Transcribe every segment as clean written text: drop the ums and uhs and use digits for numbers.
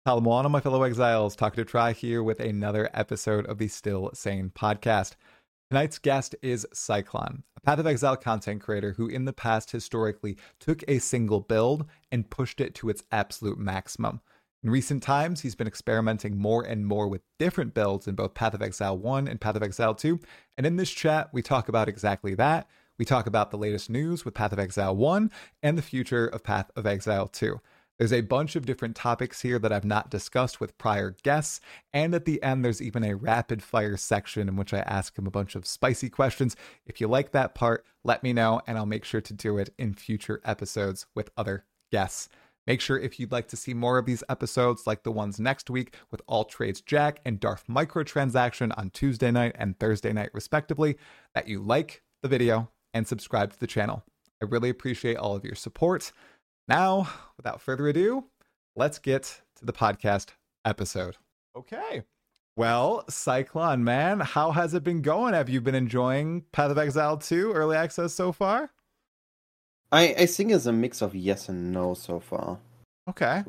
Salamoana, my fellow exiles, talking to Try here with another episode of the Still Sane podcast. Tonight's guest is Cyclone, a Path of Exile content creator who in the past historically took a single build and pushed it to its absolute maximum. In recent times, he's been experimenting more and more with different builds in both Path of Exile 1 and Path of Exile 2, and in this chat, we talk about exactly that. We talk about the latest news with Path of Exile 1 and the future of Path of Exile 2. There's a bunch of different topics here that I've not discussed with prior guests, and at the end there's even a rapid fire section in which I ask him a bunch of spicy questions. If you like that part, let me know and I'll make sure to do it in future episodes with other guests. Make sure if you'd like to see more of these episodes like the ones next week with All Trades Jack and Darth Microtransaction on Tuesday night and Thursday night respectively, that you like the video and subscribe to the channel. I really appreciate all of your support. Now, without further ado, let's get to the podcast episode. Okay. Well, Cyclone, man, how has it been going? Have you been enjoying Path of Exile 2 early access so far? I think it's a mix of yes and no so far. Okay.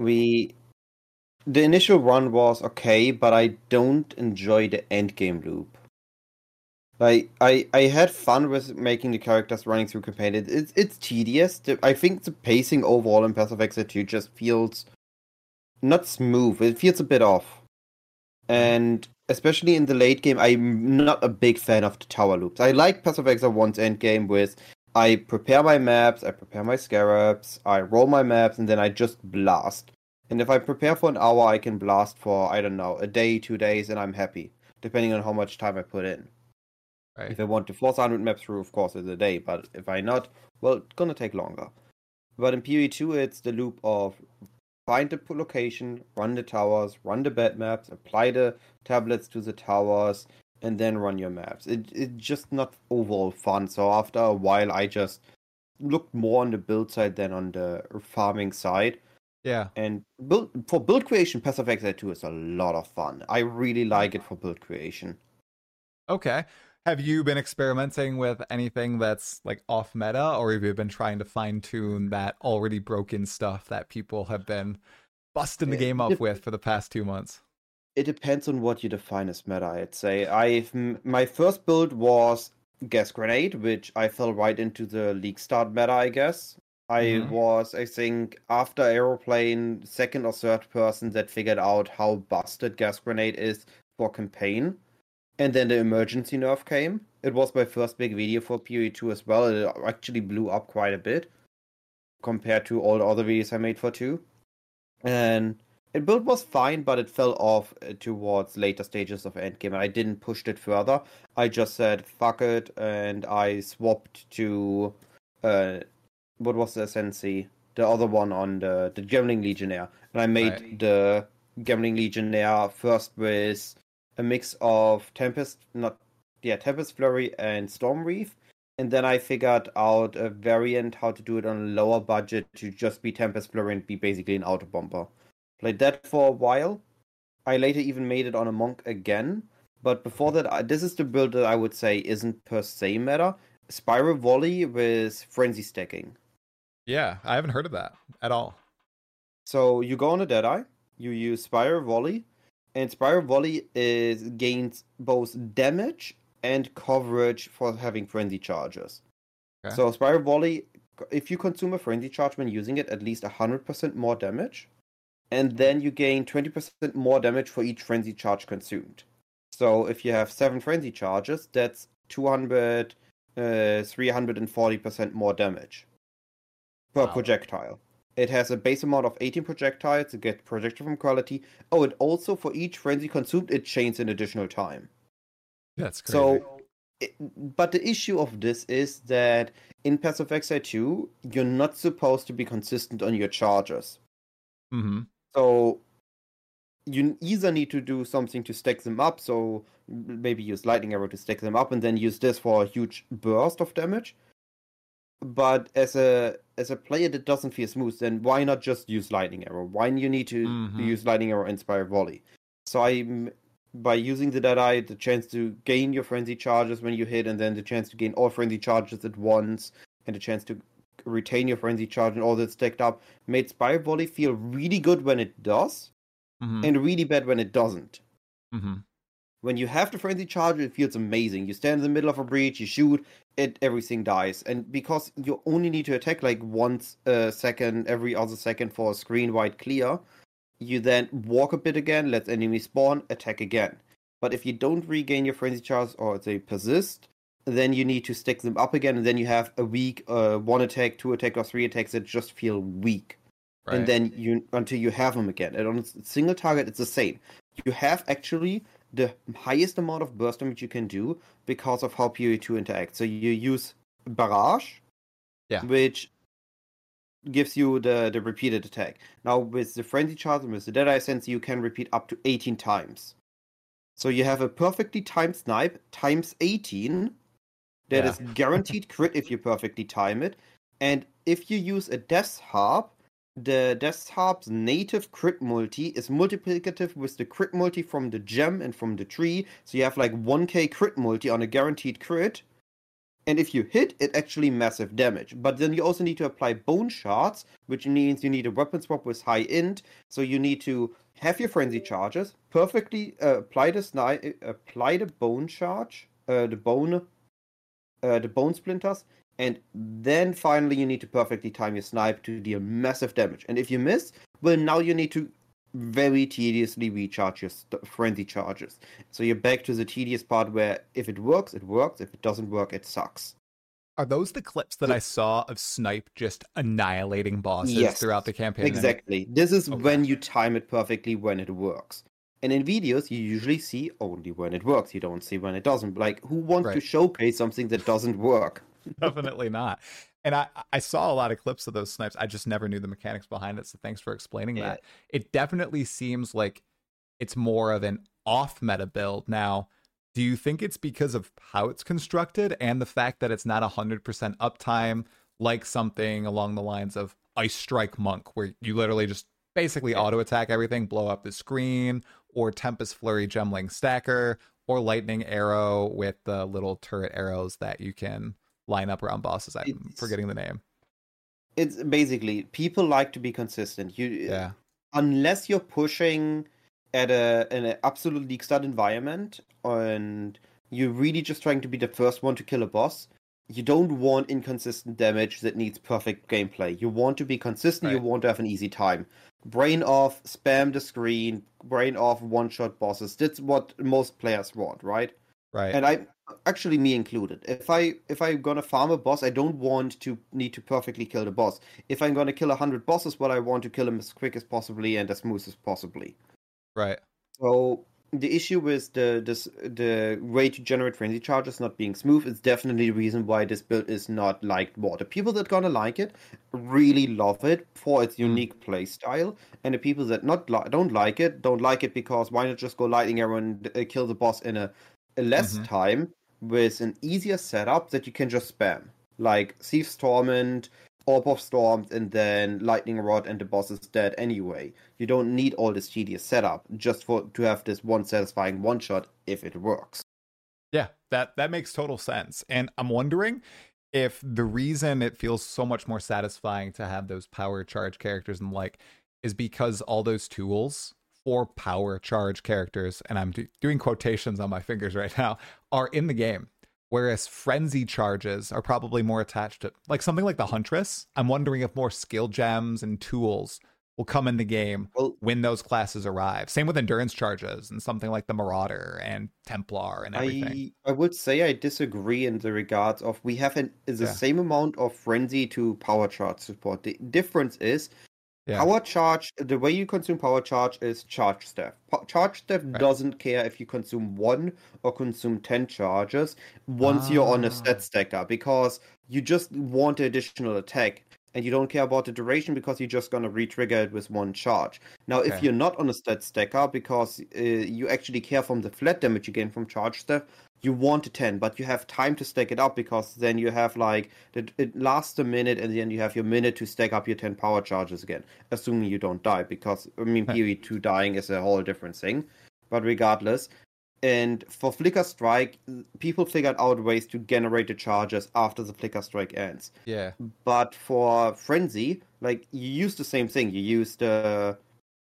The initial run was okay, but I don't enjoy the endgame loop. Like, I had fun with making the characters running through campaign. It's tedious. I think the pacing overall in Path of Exile 2 just feels not smooth. It feels a bit off. And especially in the late game, I'm not a big fan of the tower loops. I like Path of Exile 1's endgame with I prepare my maps, I prepare my scarabs, I roll my maps, and then I just blast. And if I prepare for an hour, I can blast for, I don't know, a day, 2 days, and I'm happy, depending on how much time I put in. Right. If I want to force 100 maps through, of course, it's a day, but if I not, well, it's gonna take longer. But in PoE2, it's the loop of find the location, run the towers, run the bed maps, apply the tablets to the towers, and then run your maps. It's just not overall fun, so after a while, I just looked more on the build side than on the farming side. Yeah. And for build creation, Path of Exile 2 is a lot of fun. I really like it for build creation. Okay. Have you been experimenting with anything that's like off meta, or have you been trying to fine tune that already broken stuff that people have been busting the game up with for the past 2 months? It depends on what you define as meta, I'd say. My first build was Gas Grenade, which I fell right into the League Start meta, I guess. I was, I think, after Aeroplane, second or third person that figured out how busted Gas Grenade is for campaign. And then the emergency nerf came. It was my first big video for PoE2 as well. It actually blew up quite a bit compared to all the other videos I made for 2. And the build was fine, but it fell off towards later stages of endgame, and I didn't push it further. I just said, fuck it, and I swapped to, what was the Sensi? The other one on the Gambling Legionnaire. And I made the Gambling Legionnaire first with a mix of Tempest Flurry and Storm Reef, and then I figured out a variant how to do it on a lower budget to just be Tempest Flurry and be basically an auto bomber. Played that for a while. I later even made it on a monk again, but before that, this is the build that I would say isn't per se meta. Spiral Volley with Frenzy stacking. Yeah, I haven't heard of that at all. So you go on a Deadeye, you use Spiral Volley, and Spiral Volley gains both damage and coverage for having frenzy charges. Okay. So Spiral Volley, if you consume a frenzy charge when using it, at least 100% more damage. And then you gain 20% more damage for each frenzy charge consumed. So if you have 7 frenzy charges, that's 340% more damage per projectile. It has a base amount of 18 projectiles to get projectile from quality. Oh, and also for each frenzy consumed, it chains an additional time. That's crazy. So, but the issue of this is that in Path of Exile 2, you're not supposed to be consistent on your charges. Mm-hmm. So you either need to do something to stack them up, so maybe use Lightning Arrow to stack them up, and then use this for a huge burst of damage. But as a player that doesn't feel smooth, then why not just use Lightning Arrow? Why do you need to use Lightning Arrow and Spiral Volley? So by using the Deadeye, the chance to gain your frenzy charges when you hit, and then the chance to gain all frenzy charges at once, and the chance to retain your frenzy charge and all that stacked up, made Spiral Volley feel really good when it does. and really bad when it doesn't. Mm-hmm. When you have the frenzy charge, it feels amazing. You stand in the middle of a breach, you shoot, everything dies. And because you only need to attack like once a second, every other second for a screen wide clear, you then walk a bit again, let enemies spawn, attack again. But if you don't regain your frenzy charge or they persist, then you need to stick them up again, and then you have a weak 1 attack, 2 attack, or 3 attacks that just feel weak. Right. And then until you have them again. And on a single target, it's the same. You have actually the highest amount of burst damage you can do because of how PoE2 interacts. So you use Barrage, which gives you the repeated attack. Now with the Frenzy Charge and with the Deadeye Sense, you can repeat up to 18 times. So you have a perfectly timed snipe times 18 that is guaranteed crit if you perfectly time it. And if you use a Death Harp, the Death Harp's native crit multi is multiplicative with the crit multi from the gem and from the tree. So you have like 1k crit multi on a guaranteed crit. And if you hit, it actually massive damage. But then you also need to apply bone shards, which means you need a weapon swap with high int. So you need to have your frenzy charges, perfectly apply the bone charge, the bone splinters, and then finally you need to perfectly time your snipe to deal massive damage. And if you miss, well, now you need to very tediously recharge your frenzy charges. So you're back to the tedious part where if it works, it works. If it doesn't work, it sucks. Are those the clips that I saw of Snipe just annihilating bosses throughout the campaign? Exactly. This is when you time it perfectly when it works. And in videos, you usually see only when it works. You don't see when it doesn't. Like, who wants to showcase something that doesn't work? Definitely not. And I saw a lot of clips of those snipes. I just never knew the mechanics behind it. So thanks for explaining that. It definitely seems like it's more of an off-meta build. Now, do you think it's because of how it's constructed and the fact that it's not 100% uptime, like something along the lines of Ice Strike Monk, where you literally just basically auto-attack everything, blow up the screen, or Tempest Flurry Gemling Stacker, or Lightning Arrow with the little turret arrows that you can line up around bosses? I'm forgetting the name. It's basically, people like to be consistent. Unless you're pushing at an absolute league start environment and you're really just trying to be the first one to kill a boss, you don't want inconsistent damage that needs perfect gameplay. You want to be consistent, you want to have an easy time. Brain off, spam the screen, brain off, one-shot bosses. That's what most players want, right? Right. And I actually, me included. If I'm gonna farm a boss, I don't want to need to perfectly kill the boss. If I'm gonna kill 100 bosses, well, I want to kill them as quick as possibly and as smooth as possibly. Right. So the issue with the way to generate frenzy charges not being smooth is definitely the reason why this build is not liked more. The people that gonna like it really love it for its unique playstyle, and the people that don't like it because why not just go lightning arrow and kill the boss in a less time with an easier setup that you can just spam, like Thief's Torment, Orb of Storms, and then Lightning Rod, and the boss is dead anyway. You don't need all this tedious setup just to have this one satisfying one shot if it works. Yeah, that makes total sense. And I'm wondering if the reason it feels so much more satisfying to have those power charge characters and is because all those tools for power charge characters, and I'm doing quotations on my fingers right now, are in the game. Whereas frenzy charges are probably more attached to something like the Huntress. I'm wondering if more skill gems and tools will come in the game when those classes arrive. Same with endurance charges and something like the Marauder and Templar and everything. I would say I disagree in the regards of we have the same amount of frenzy to power charge support. The difference is power charge, the way you consume power charge is charge staff. Charge staff doesn't care if you consume 1 or consume 10 charges once you're on a stat stacker, because you just want the additional attack and you don't care about the duration because you're just going to re-trigger it with 1 charge. Now, if you're not on a stat stacker because you actually care from the flat damage you gain from charge staff, you want a 10, but you have time to stack it up because then you have it lasts a minute and then you have your minute to stack up your 10 power charges again, assuming you don't die, because, PoE2 dying is a whole different thing. But regardless, and for Flicker Strike, people figured out ways to generate the charges after the Flicker Strike ends. Yeah. But for Frenzy, you use the same thing. You use the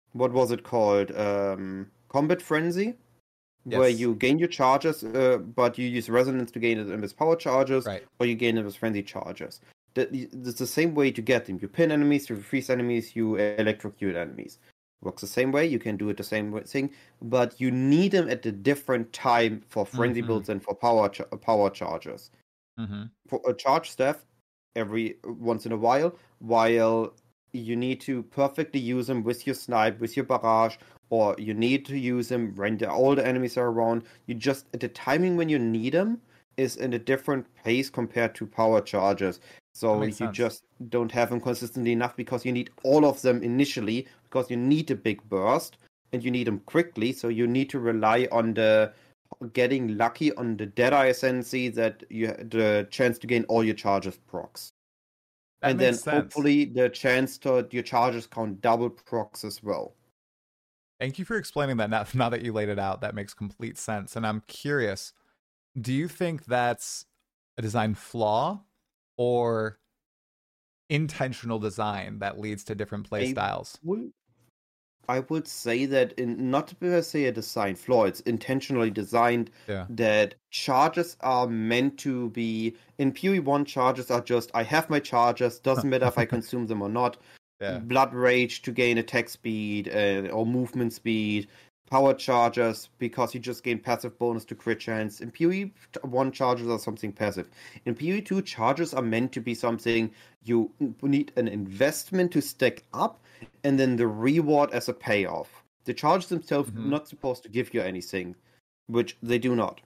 what was it called? Combat Frenzy, where Yes. you gain your charges, but you use Resonance to gain it with power charges, Right. or you gain it with Frenzy charges. It's the same way to get them. You pin enemies, you freeze enemies, you electrocute enemies. Works the same way. You can do it the same thing, but you need them at a different time for Frenzy builds and for power charges. For a charge staff every once in a while you need to perfectly use them with your snipe, with your barrage, or you need to use them when all the enemies are around. You just, at the timing when you need them is in a different pace compared to power charges. So you sense. just don't have them consistently enough because you need all of them initially because you need a big burst and you need them quickly. So you need to rely on the getting lucky on the Deadeye Ascendancy that you the chance to gain all your charges procs. That and makes then sense. hopefully the chance to your charges count double procs as well. Thank you for explaining that. Now that you laid it out, that makes complete sense. And I'm curious, do you think that's a design flaw or intentional design that leads to different play styles? I would say that not per se a design flaw, it's intentionally designed that charges are meant to be, in PoE1 charges are just, I have my charges, doesn't matter if I consume them or not. Blood Rage to gain attack speed or movement speed, power charges because you just gain passive bonus to crit chance. In PoE1 charges are something passive. In PoE2 charges are meant to be something you need an investment to stack up and then the reward as a payoff. The charges themselves are not supposed to give you anything, which they do not.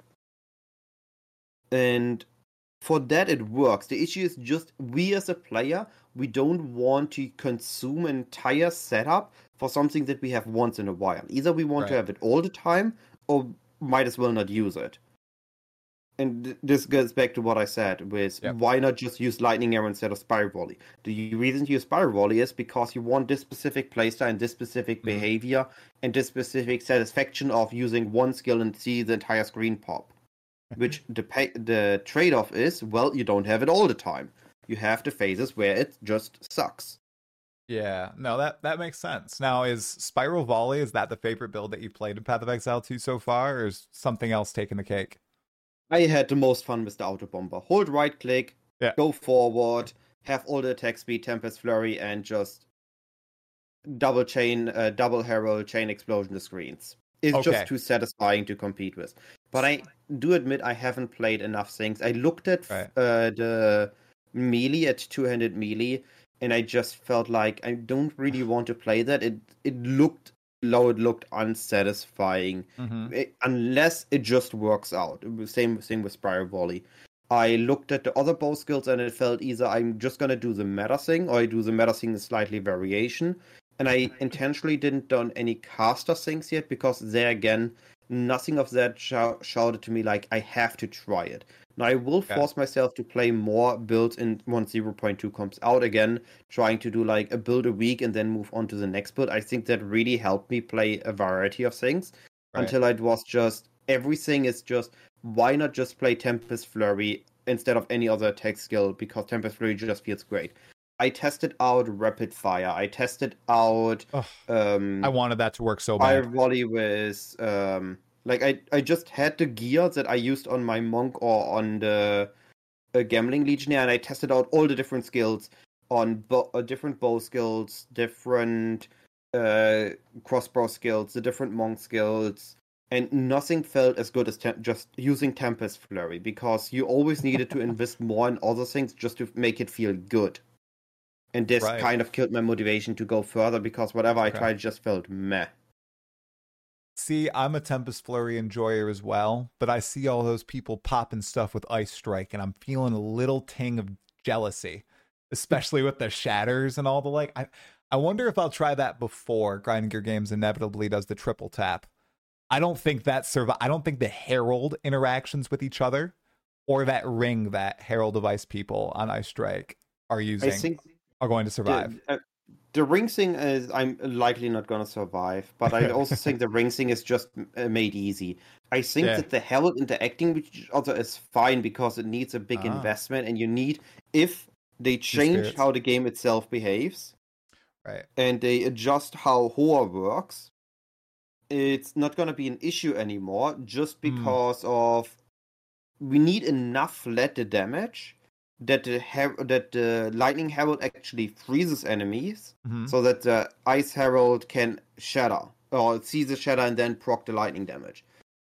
And for that it works. The issue is just we as a player, we don't want to consume an entire setup for something that we have once in a while. Either we want to have it all the time or might as well not use it. And this goes back to what I said with why not just use Lightning Arrow instead of Spiral Volley? The reason to use Spiral Volley is because you want this specific playstyle and this specific behavior and this specific satisfaction of using one skill and see the entire screen pop. Which the trade-off is, well, you don't have it all the time. You have the phases where it just sucks. Yeah, no, that makes sense. Now, is Spiral Volley, is that the favorite build that you played in Path of Exile 2 so far, or is something else taking the cake? I had the most fun with the Auto Bomber. Hold right click, go forward, have all the attack speed, Tempest Flurry, and just double herald, chain explosion the screens. It's just too satisfying to compete with. But I do admit I haven't played enough things. I looked at the melee, at two-handed melee, and I just felt like I don't really want to play that. It looked low, it looked unsatisfying, unless it just works out. Same thing with Spiral Volley. I looked at the other bow skills and it felt either I'm just going to do the meta thing or I do the meta thing in slightly variation. And I intentionally didn't done any caster things yet because there again, nothing of that shouted to me like I have to try it. Now I will force myself to play more builds in once 0.2 comes out again, trying to do like a build a week and then move on to the next build. I think that really helped me play a variety of things until it was just everything is just why not just play Tempest Flurry instead of any other attack skill because Tempest Flurry just feels great. I tested out Rapid Fire. I tested out. I wanted that to work so bad. Fire Volley with I just had the gear that I used on my monk or on the Gambling Legionnaire, and I tested out all the different skills on different bow skills, different crossbow skills, the different monk skills, and nothing felt as good as just using Tempest Flurry because you always needed to invest more in other things just to make it feel good. And this kind of killed my motivation to go further because whatever I tried just felt meh. See, I'm a Tempest Flurry enjoyer as well, but I see all those people popping stuff with Ice Strike, and I'm feeling a little ting of jealousy, especially with the shatters and all the like. I wonder if I'll try that before Grinding Gear Games inevitably does the triple tap. I don't think I don't think the Herald interactions with each other or that ring that Herald of Ice people on Ice Strike are using are going to survive. The ring thing is I'm likely not going to survive, but I also think the ring thing is just made easy. I think that the Herald interacting with each other is fine because it needs a big investment, and you need, if they change how the game itself behaves, Right. and they adjust how Hoa works, it's not going to be an issue anymore just because of we need enough flat damage that the Lightning Herald actually freezes enemies so that the Ice Herald can shatter or see the shatter and then proc the lightning damage.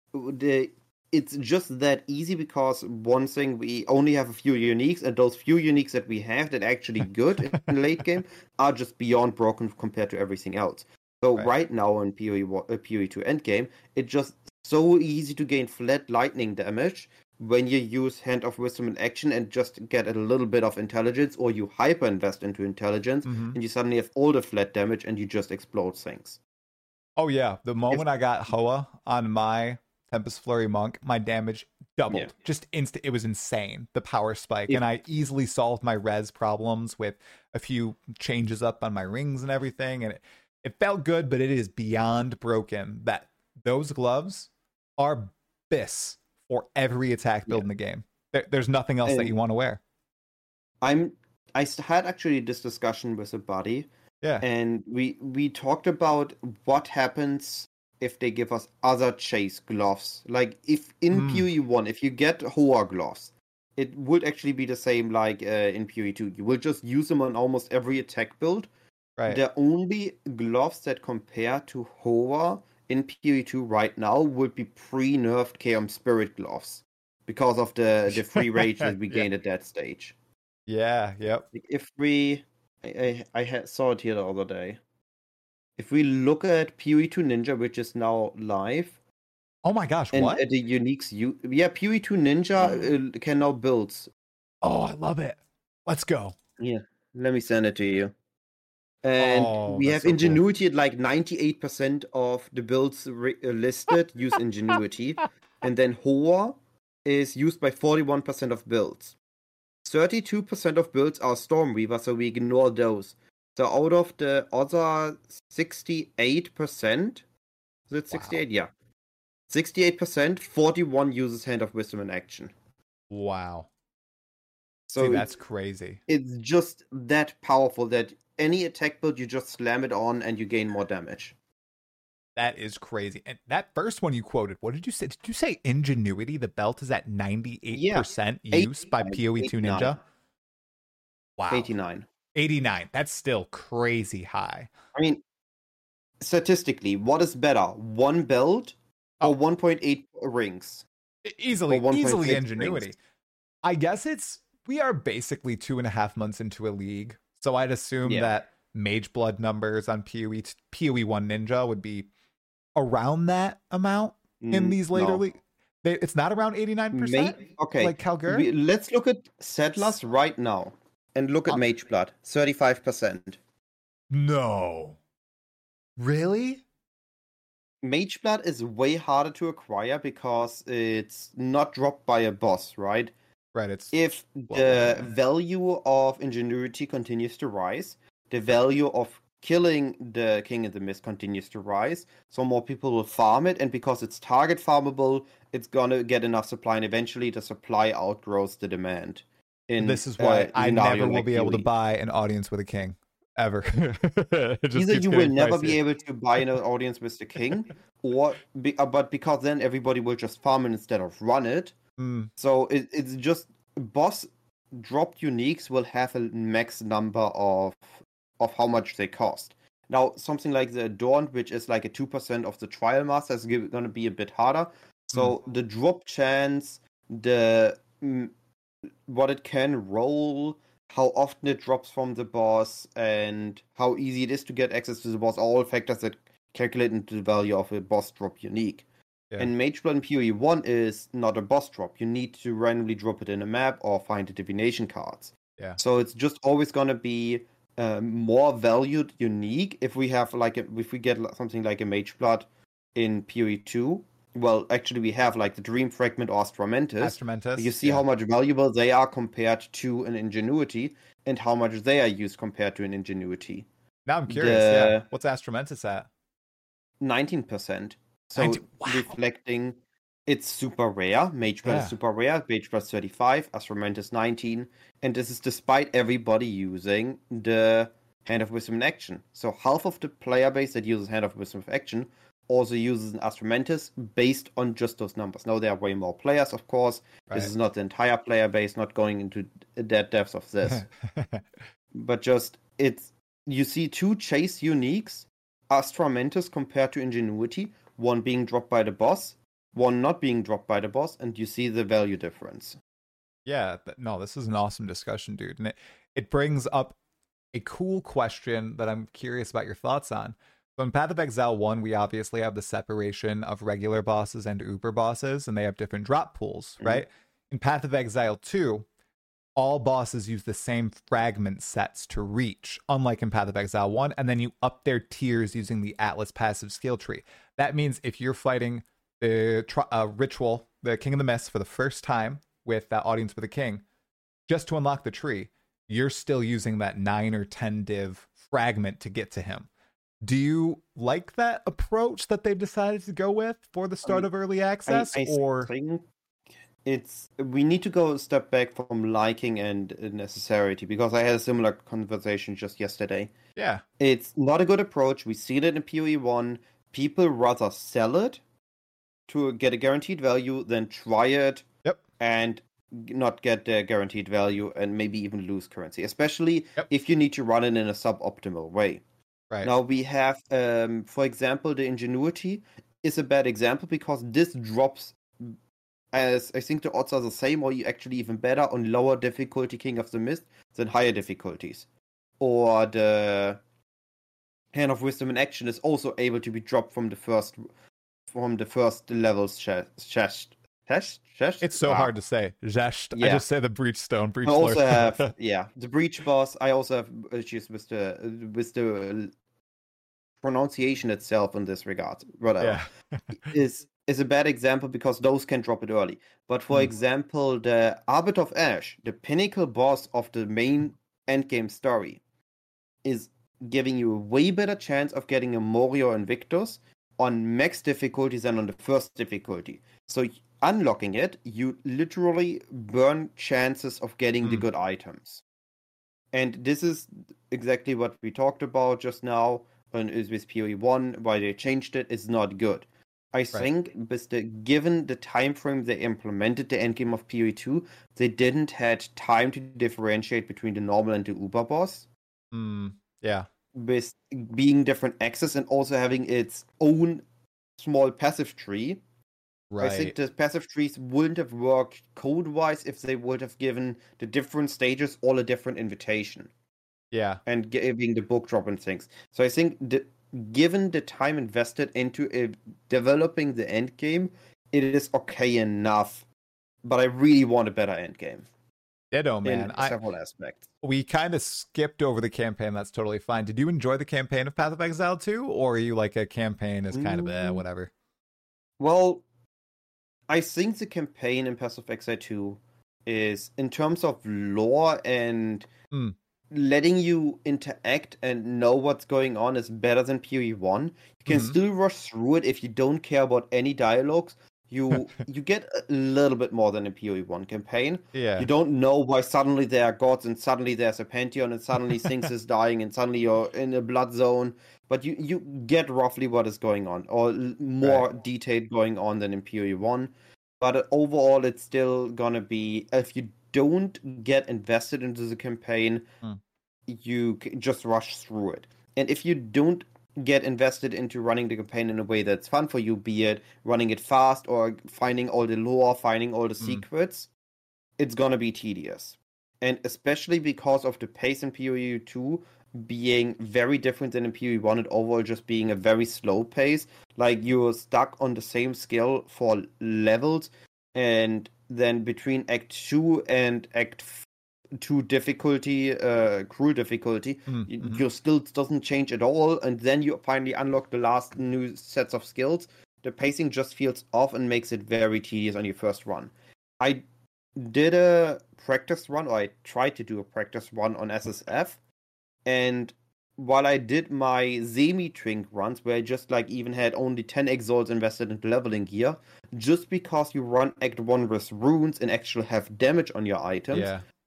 It's just that easy because one thing, we only have a few uniques, and those few uniques that we have that are actually good in late game are just beyond broken compared to everything else. So right now in PoE 2 endgame, it's just so easy to gain flat lightning damage when you use Hand of Wisdom in action and just get a little bit of intelligence, or you hyper invest into intelligence, and you suddenly have all the flat damage and you just explode things. Oh yeah, the moment I got Hoa on my Tempest Flurry Monk, my damage doubled. Just instant. It was insane, the power spike. And I easily solved my res problems with a few changes up on my rings and everything. And it felt good, but it is beyond broken that those gloves are BIS for every attack build in the game. There's nothing else that you want to wear. I had actually this discussion with a buddy. Yeah. And we talked about what happens if they give us other chase gloves. Like if in PoE 1, if you get Hoa gloves, it would actually be the same like in PoE 2. You will just use them on almost every attack build. Right. The only gloves that compare to Hoa in PoE 2 right now would be pre-nerfed Chaos Spirit gloves because of the free rage that we gained at that stage. Yeah, yep. If we... I saw it here the other day. If we look at PoE 2 Ninja, which is now live. Oh my gosh, and what? The uniques PoE 2 Ninja can now build. Oh, I love it. Let's go. Yeah, let me send it to you. And we have so Ingenuity at like 98% of the builds listed use Ingenuity. And then Hoa is used by 41% of builds. 32% of builds are Stormweaver, so we ignore those. So out of the other 68%, is it 68? Yeah. 68%, 41 uses Hand of Wisdom in action. Wow. So that's crazy. It's just that powerful that any attack build, you just slam it on and you gain more damage. That is crazy. And that first one you quoted, what did you say? Did you say Ingenuity? The belt is at 98% use by PoE 2 Ninja? Wow. 89. 89. That's still crazy high. I mean, statistically, what is better? One build or 1.8 rings? Easily Ingenuity. Rings. I guess we are basically 2.5 months into a league. So I'd assume that Mage Blood numbers on PoE 1 Ninja would be around that amount in these later leagues. It's not around 89%? Okay. Like Calgary? Let's look at Settlers right now and look at Mage Blood. 35%. No. Really? Mage Blood is way harder to acquire because it's not dropped by a boss, right? Right. If the value of Ingenuity continues to rise, the value of killing the King in the Mist continues to rise, so more people will farm it, and because it's target farmable, it's gonna get enough supply, and eventually the supply outgrows the demand. This is why I never will be able to buy an audience with a king. Ever. Either you will never be able to buy an audience with the king, but because then everybody will just farm it instead of run it. So it's just boss dropped uniques will have a max number of how much they cost. Now, something like the Adorned, which is like a 2% of the Trial Master, is going to be a bit harder. So the drop chance, what it can roll, how often it drops from the boss, and how easy it is to get access to the boss are all factors that calculate into the value of a boss drop unique. Yeah. And Mage Blood in PoE 1 is not a boss drop. You need to randomly drop it in a map or find the divination cards. Yeah. So it's just always going to be more valued unique if we have if we get something like a Mage Blood in PoE 2. Well, actually, we have like the Dream Fragment or Astramentus. You see how much valuable they are compared to an Ingenuity, and how much they are used compared to an Ingenuity. Now I'm curious. What's Astramentus at? 19%. So reflecting, it's super rare. Mage Blood is super rare. Mage Blood 35, Astramentus 19, and this is despite everybody using the Hand of Wisdom in Action. So half of the player base that uses Hand of Wisdom of Action also uses an Astromantis based on just those numbers. Now there are way more players, of course. Right. This is not the entire player base, not going into that depth of this. But just, you see two chase uniques, Astromantis compared to Ingenuity, one being dropped by the boss, one not being dropped by the boss, and you see the value difference. Yeah, no, this is an awesome discussion, dude. And it brings up a cool question that I'm curious about your thoughts on. So in Path of Exile 1, we obviously have the separation of regular bosses and uber bosses, and they have different drop pools, right? In Path of Exile 2, all bosses use the same fragment sets to reach, unlike in Path of Exile 1, and then you up their tiers using the Atlas passive skill tree. That means if you're fighting the Ritual, the King of the Mist, for the first time with that Audience with the King, just to unlock the tree, you're still using that 9 or 10 div fragment to get to him. Do you like that approach that they've decided to go with for the start of early access? I think we need to go a step back from liking and necessity, because I had a similar conversation just yesterday. Yeah. It's not a good approach. We've seen it in PoE 1. People rather sell it to get a guaranteed value than try it and not get the guaranteed value and maybe even lose currency, especially if you need to run it in a suboptimal way. Right. Now we have, for example, the Ingenuity is a bad example because this drops, as I think the odds are the same or actually even better on lower difficulty King of the Mist than higher difficulties. Or the Hand of Wisdom in Action is also able to be dropped from the first level's chest. It's so hard to say. Zest. Yeah. I just say the Breachstone. I also have the Breach boss. I also have issues with the pronunciation itself in this regard. Whatever is a bad example because those can drop it early. But for example, the Arbiter of Ash, the pinnacle boss of the main endgame story, is giving you a way better chance of getting a Morio Invictus on max difficulties than on the first difficulty. So unlocking it, you literally burn chances of getting the good items. And this is exactly what we talked about just now with PoE 1, why they changed it. It's not good. I think given the time frame they implemented the endgame of PoE 2, they didn't had time to differentiate between the normal and the uber boss. Yeah. With being different access and also having its own small passive tree. Right. I think the passive trees wouldn't have worked code-wise if they would have given the different stages all a different invitation. Yeah. And giving the book drop and things. So I think given the time invested into developing the end game, it is okay enough. But I really want a better end game. Ditto, man. In several aspects. We kind of skipped over the campaign. That's totally fine. Did you enjoy the campaign of Path of Exile 2? Or are you like a campaign is kind of whatever? Well, I think the campaign in Path of Exile 2 is, in terms of lore and letting you interact and know what's going on, is better than PoE 1. You can still rush through it if you don't care about any dialogues. You get a little bit more than a PoE 1 campaign. Yeah. You don't know why suddenly there are gods and suddenly there's a pantheon and suddenly things is dying and suddenly you're in a blood zone. But you get roughly what is going on, or more detailed going on than in PoE 1. But overall, it's still gonna be, if you don't get invested into the campaign, you just rush through it. And if you don't get invested into running the campaign in a way that's fun for you, be it running it fast or finding all the lore, finding all the secrets, it's gonna be tedious. And especially because of the pace in PoE 2 being very different than in PoE 1 and overall just being a very slow pace. Like, you're stuck on the same skill for levels, and then between Act 2 and Act 2 difficulty, cruel difficulty, your skill doesn't change at all, and then you finally unlock the last new sets of skills. The pacing just feels off and makes it very tedious on your first run. I did a practice run, or I tried to do a practice run on SSF, and while I did my semi-twink runs, where I just even had only 10 exalts invested into leveling gear, just because you run Act 1 with runes and actually have damage on your items,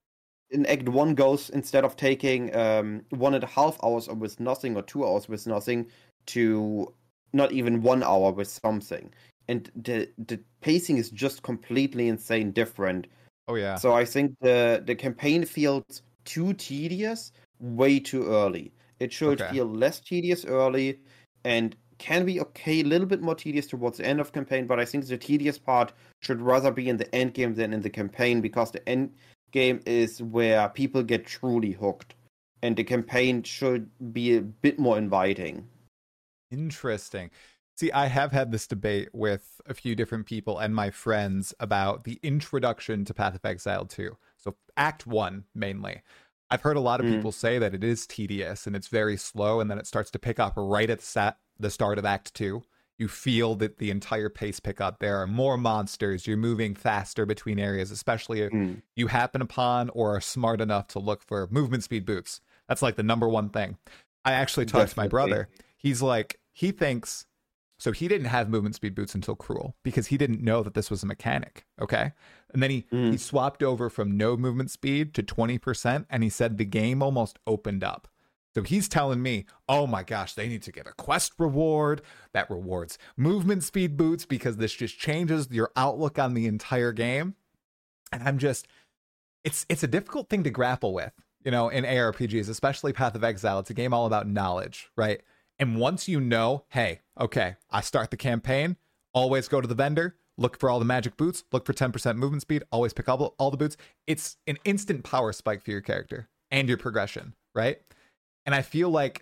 in Act 1 goes, instead of taking 1.5 hours with nothing or 2 hours with nothing, to not even 1 hour with something. And the pacing is just completely insane different. Oh yeah. So I think the campaign feels too tedious way too early. It should feel less tedious early and can be okay, a little bit more tedious towards the end of campaign, but I think the tedious part should rather be in the end game than in the campaign, because the end game is where people get truly hooked, and the campaign should be a bit more inviting. Interesting. See, I have had this debate with a few different people and my friends about the introduction to Path of Exile 2. So Act 1 mainly. I've heard a lot of people say that it is tedious and it's very slow, and then it starts to pick up right at the start of Act 2. You feel that the entire pace pick up. There are more monsters. You're moving faster between areas, especially if you happen upon or are smart enough to look for movement speed boots. That's like the number one thing. I actually talked to my brother. He's like, he thinks, so he didn't have movement speed boots until Cruel because he didn't know that this was a mechanic, okay? And then he swapped over from no movement speed to 20%, and he said the game almost opened up. So he's telling me, oh my gosh, they need to get a quest reward that rewards movement speed boots because this just changes your outlook on the entire game. And I'm just, it's a difficult thing to grapple with, you know, in ARPGs, especially Path of Exile. It's a game all about knowledge, right? And once you know, hey, okay, I start the campaign, always go to the vendor, look for all the magic boots, look for 10% movement speed, always pick up all the boots. It's an instant power spike for your character and your progression, right? And I feel like,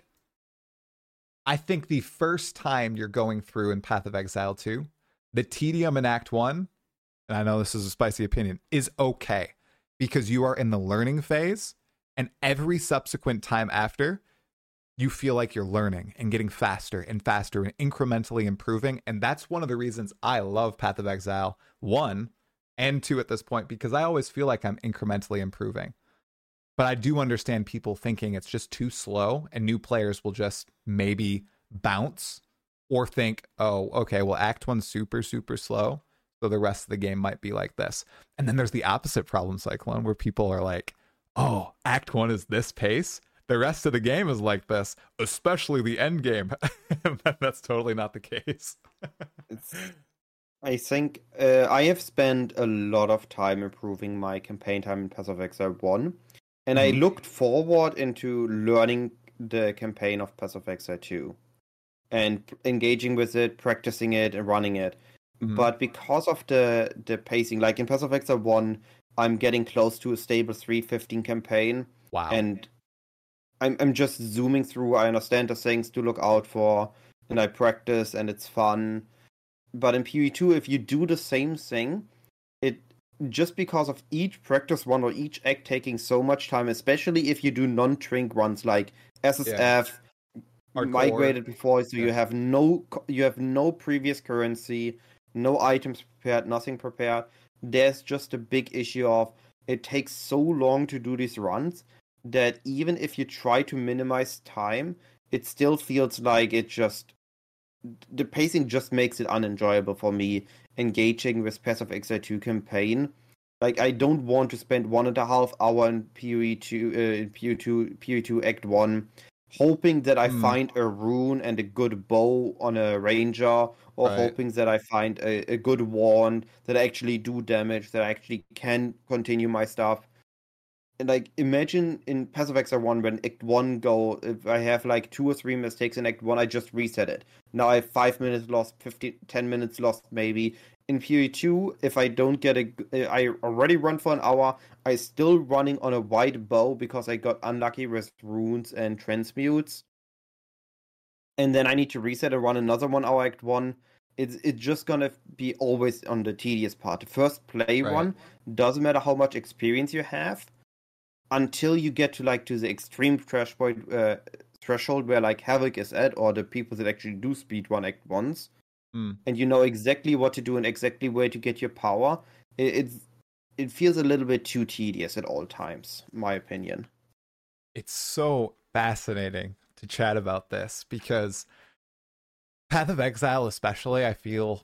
I think the first time you're going through in Path of Exile 2, the tedium in Act 1, and I know this is a spicy opinion, is okay. Because you are in the learning phase, and every subsequent time after, you feel like you're learning and getting faster and faster and incrementally improving. And that's one of the reasons I love Path of Exile 1 and 2 at this point, because I always feel like I'm incrementally improving. But I do understand people thinking it's just too slow, and new players will just maybe bounce or think, oh, okay, well, Act 1's super, super slow, so the rest of the game might be like this. And then there's the opposite problem, Cyclone, where people are like, oh, Act 1 is this pace? The rest of the game is like this, especially the end game. That's totally not the case. I think I have spent a lot of time improving my campaign time in Path of Exile 1. And I looked forward into learning the campaign of Path of Exile 2. And engaging with it, practicing it, and running it. But because of the pacing, like in Path of Exile 1, I'm getting close to a stable 3:15 campaign. Wow. And I'm just zooming through. I understand the things to look out for, and I practice, and it's fun. But in PoE2, if you do the same thing, it just because of each practice run or each act taking so much time, especially if you do non-trink runs like SSF, migrated before, so you have no previous currency, no items prepared, nothing prepared. There's just a big issue of it takes so long to do these runs that even if you try to minimize time, it still feels like the pacing just makes it unenjoyable for me engaging with Path of Exile 2 campaign. Like, I don't want to spend 1.5 hours in PoE2 Act 1 hoping that I find a rune and a good bow on a ranger, or hoping that I find a good wand that I actually do damage, that I actually can continue my stuff. And like, imagine in Path of Exile 1 when Act 1 go, if I have like 2 or 3 mistakes in Act 1, I just reset it. Now I have 5 minutes lost, 10 minutes lost maybe. In PoE2, if I don't get I already run for an hour, I still running on a white bow because I got unlucky with runes and transmutes. And then I need to reset and run another 1 hour Act 1. It's just gonna be always on the tedious part. The first play run, doesn't matter how much experience you have, until you get to the extreme threshold where like Havoc is at, or the people that actually do speedrun Act 1s, and you know exactly what to do and exactly where to get your power. It feels a little bit too tedious at all times, in my opinion. It's so fascinating to chat about this because Path of Exile especially, I feel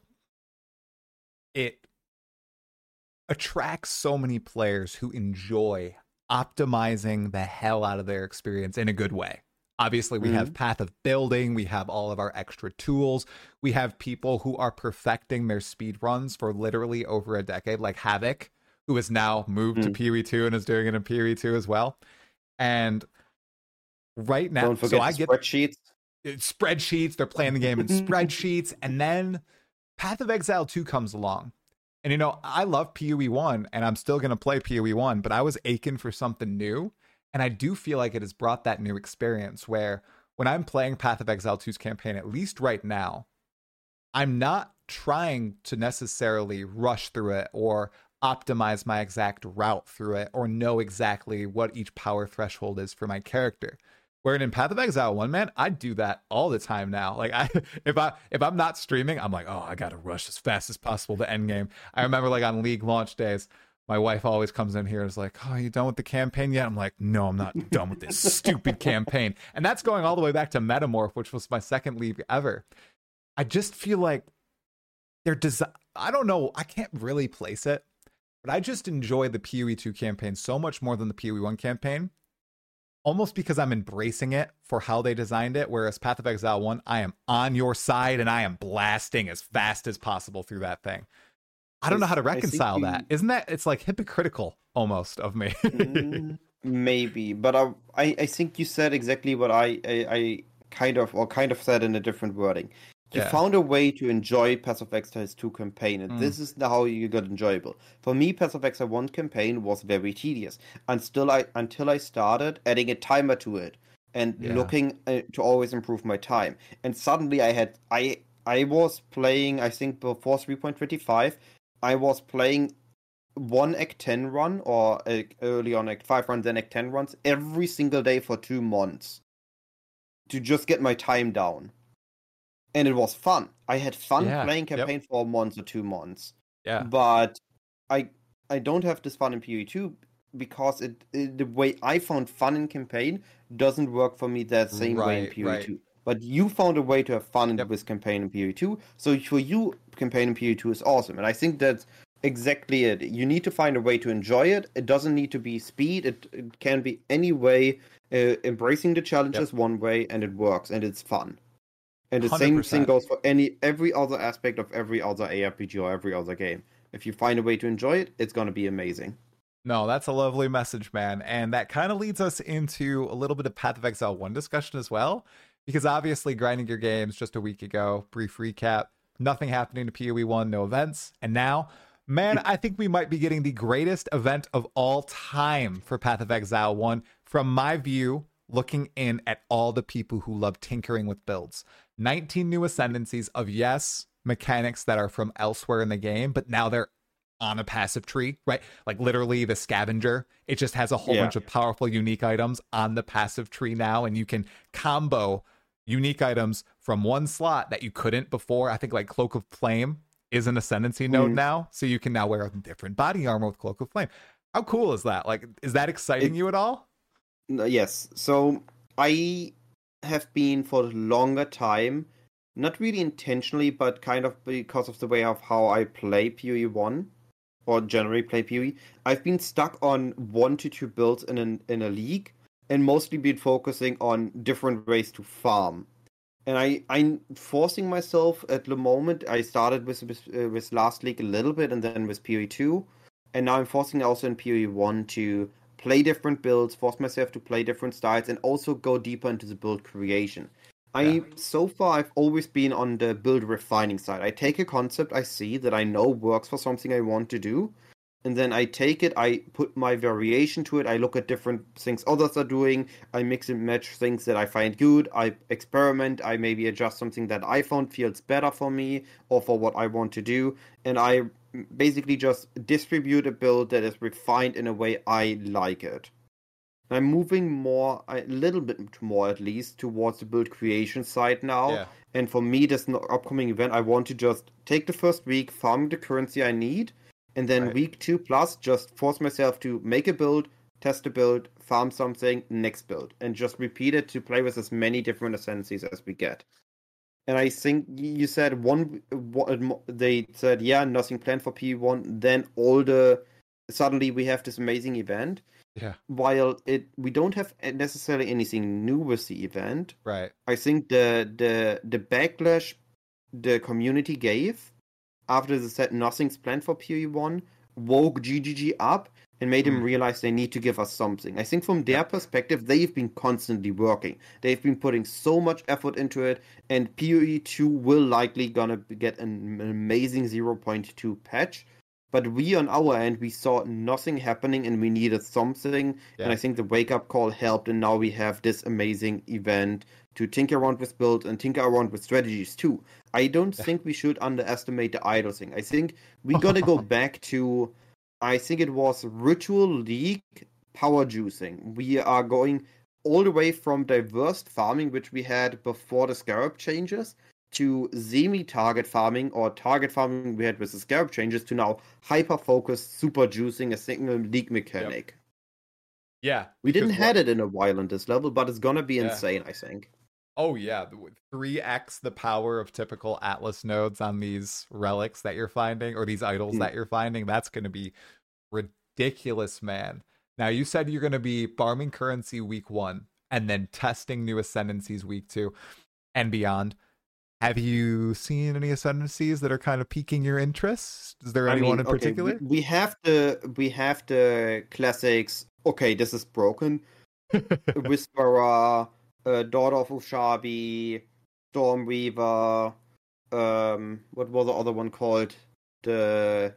it attracts so many players who enjoy optimizing the hell out of their experience in a good way. Obviously, we have Path of Building, we have all of our extra tools, we have people who are perfecting their speed runs for literally over a decade, like Havoc, who has now moved to PoE 2 and is doing it in PoE 2 as well. And right now, don't forget so I get spreadsheets, they're playing the game in spreadsheets, and then Path of Exile 2 comes along. And you know, I love PoE 1 and I'm still going to play PoE 1, but I was aching for something new. And I do feel like it has brought that new experience where when I'm playing Path of Exile 2's campaign, at least right now, I'm not trying to necessarily rush through it or optimize my exact route through it or know exactly what each power threshold is for my character. Where in Path of Exile 1, man, I do that all the time now. Like if I'm not streaming, I'm like, oh, I gotta rush as fast as possible to end game. I remember like on League launch days, my wife always comes in here and is like, oh, you done with the campaign yet? I'm like, no, I'm not done with this stupid campaign. And that's going all the way back to Metamorph, which was my second League ever. I just feel like they're I don't know, I can't really place it, but I just enjoy the PoE 2 campaign so much more than the PoE 1 campaign. Almost because I'm embracing it for how they designed it, whereas Path of Exile 1, I am on your side and I am blasting as fast as possible through that thing. I don't know how to reconcile that. Isn't that, it's like hypocritical almost of me. Maybe, but I think you said exactly what I kind of said in a different wording. You found a way to enjoy Path of Exile 2 campaign, and this is how you got enjoyable. For me, Path of Exile 1 campaign was very tedious until I started adding a timer to it and looking to always improve my time. And suddenly I was playing, I think before 3.25, I was playing one Act 10 run or early on Act 5 run, then Act 10 runs every single day for 2 months to just get my time down. And it was fun. I had fun playing campaign for a month or 2 months. Yeah. But I don't have this fun in PoE 2 because the way I found fun in campaign doesn't work for me that same way in PoE 2. But you found a way to have fun with campaign in PoE 2. So for you, campaign in PoE 2 is awesome. And I think that's exactly it. You need to find a way to enjoy it. It doesn't need to be speed. It can be any way. Embracing the challenges one way, and it works, and it's fun. And the 100%. Same thing goes for every other aspect of every other ARPG or every other game. If you find a way to enjoy it, it's going to be amazing. No, that's a lovely message, man. And that kind of leads us into a little bit of Path of Exile 1 discussion as well. Because obviously, grinding your games just a week ago, brief recap, nothing happening to PoE 1, no events. And now, man, I think we might be getting the greatest event of all time for Path of Exile 1. From my view, looking in at all the people who love tinkering with builds. 19 new ascendancies of, yes, mechanics that are from elsewhere in the game, but now they're on a passive tree, right? Like literally the scavenger, it just has a whole bunch of powerful unique items on the passive tree now, and you can combo unique items from one slot that you couldn't before. I think like Cloak of Flame is an ascendancy node now, so you can now wear a different body armor with Cloak of Flame. How cool is that? Like, is that exciting you at all? Yes. So I have been for a longer time, not really intentionally, but kind of because of the way of how I play PoE 1 or generally play PoE. I've been stuck on 1 to 2 builds in a league, and mostly been focusing on different ways to farm. And I'm forcing myself at the moment. I started with last league a little bit, and then with PoE 2, and now I'm forcing also in PoE 1 to play different builds, force myself to play different styles, and also go deeper into the build creation. So far, I've always been on the build refining side. I take a concept I see that I know works for something I want to do, and then I take it, I put my variation to it, I look at different things others are doing, I mix and match things that I find good, I experiment, I maybe adjust something that I found feels better for me, or for what I want to do, and I basically just distribute a build that is refined in a way I like it. I'm moving a little bit more at least, towards the build creation side now. Yeah. And for me, this upcoming event, I want to just take the first week, farm the currency I need, and then week 2 plus, just force myself to make a build, test a build, farm something, next build, and just repeat it to play with as many different ascendancies as we get. And I think you said they said, nothing planned for PoE 1, then suddenly we have this amazing event. Yeah. while we don't have necessarily anything new with the event, Right. I think the backlash the community gave after they said nothing's planned for PoE1 woke GGG up and made them realize they need to give us something. I think from their perspective, they've been constantly working. They've been putting so much effort into it, and PoE2 will likely gonna get an amazing 0.2 patch. But we on our end, we saw nothing happening and we needed something. Yeah. And I think the wake-up call helped, and now we have this amazing event to tinker around with builds and tinker around with strategies too. I don't think we should underestimate the idle thing. I think we gotta go back to, I think it was Ritual League power juicing. We are going all the way from diverse farming, which we had before the Scarab changes, to semi-target farming or target farming we had with the Scarab changes, to now hyper-focused super juicing, a single league mechanic. Yeah. We didn't have it in a while on this level, but it's gonna be insane, I think. Oh yeah, 3x the power of typical Atlas nodes on these relics that you're finding, or these idols that you're finding. That's going to be ridiculous, man. Now, you said you're going to be farming currency week 1 and then testing new ascendancies week 2 and beyond. Have you seen any ascendancies that are kind of piquing your interest? Is there anyone in particular? We have the classics. Okay, this is broken. Whisperer, Daughter of Ushabi, Stormweaver, what was the other one called? The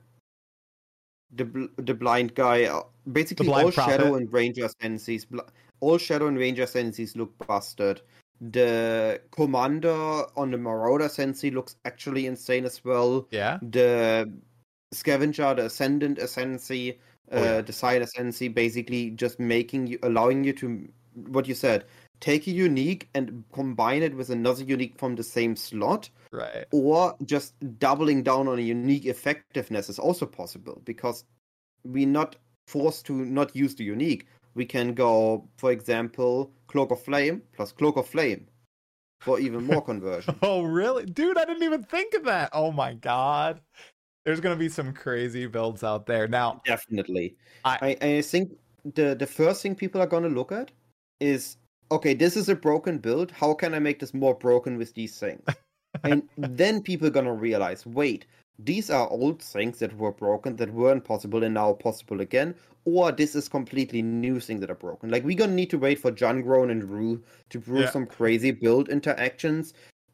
blind guy. Basically, all Shadow and Ranger ascendancies. All Shadow and Ranger ascendancies look busted. The Commander on the Marauder ascendancy looks actually insane as well. Yeah. The Scavenger, the Ascendant ascendancy, the Side ascendancy, basically just allowing you to, what you said, take a unique and combine it with another unique from the same slot. Right. Or just doubling down on a unique effectiveness is also possible, because we're not forced to not use the unique. We can go, for example, Cloak of Flame plus Cloak of Flame for even more conversion. Oh, really? Dude, I didn't even think of that. Oh my god. There's going to be some crazy builds out there. Now, definitely. I think the first thing people are going to look at is, okay, this is a broken build. How can I make this more broken with these things? And then people are going to realize, wait, these are old things that were broken, that weren't possible and now possible again, or this is completely new things that are broken. Like, we're going to need to wait for Jungrown and Rue to brew some crazy build interactions,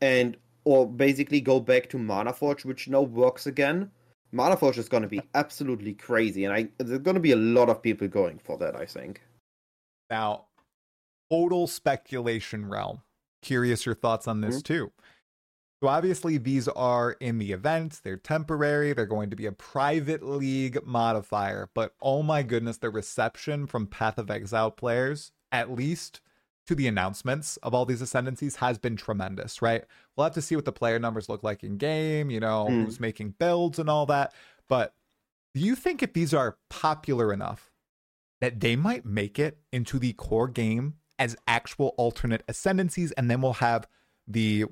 or basically go back to Mana Forge, which now works again. Mana Forge is going to be absolutely crazy, and there's going to be a lot of people going for that, I think. Now, total speculation realm. Curious your thoughts on this too. So obviously these are in the event, they're temporary, they're going to be a private league modifier, but oh my goodness, the reception from Path of Exile players, at least to the announcements of all these ascendancies, has been tremendous, right? We'll have to see what the player numbers look like in game, who's making builds and all that, but do you think if these are popular enough that they might make it into the core game as actual alternate ascendancies, and then we'll have the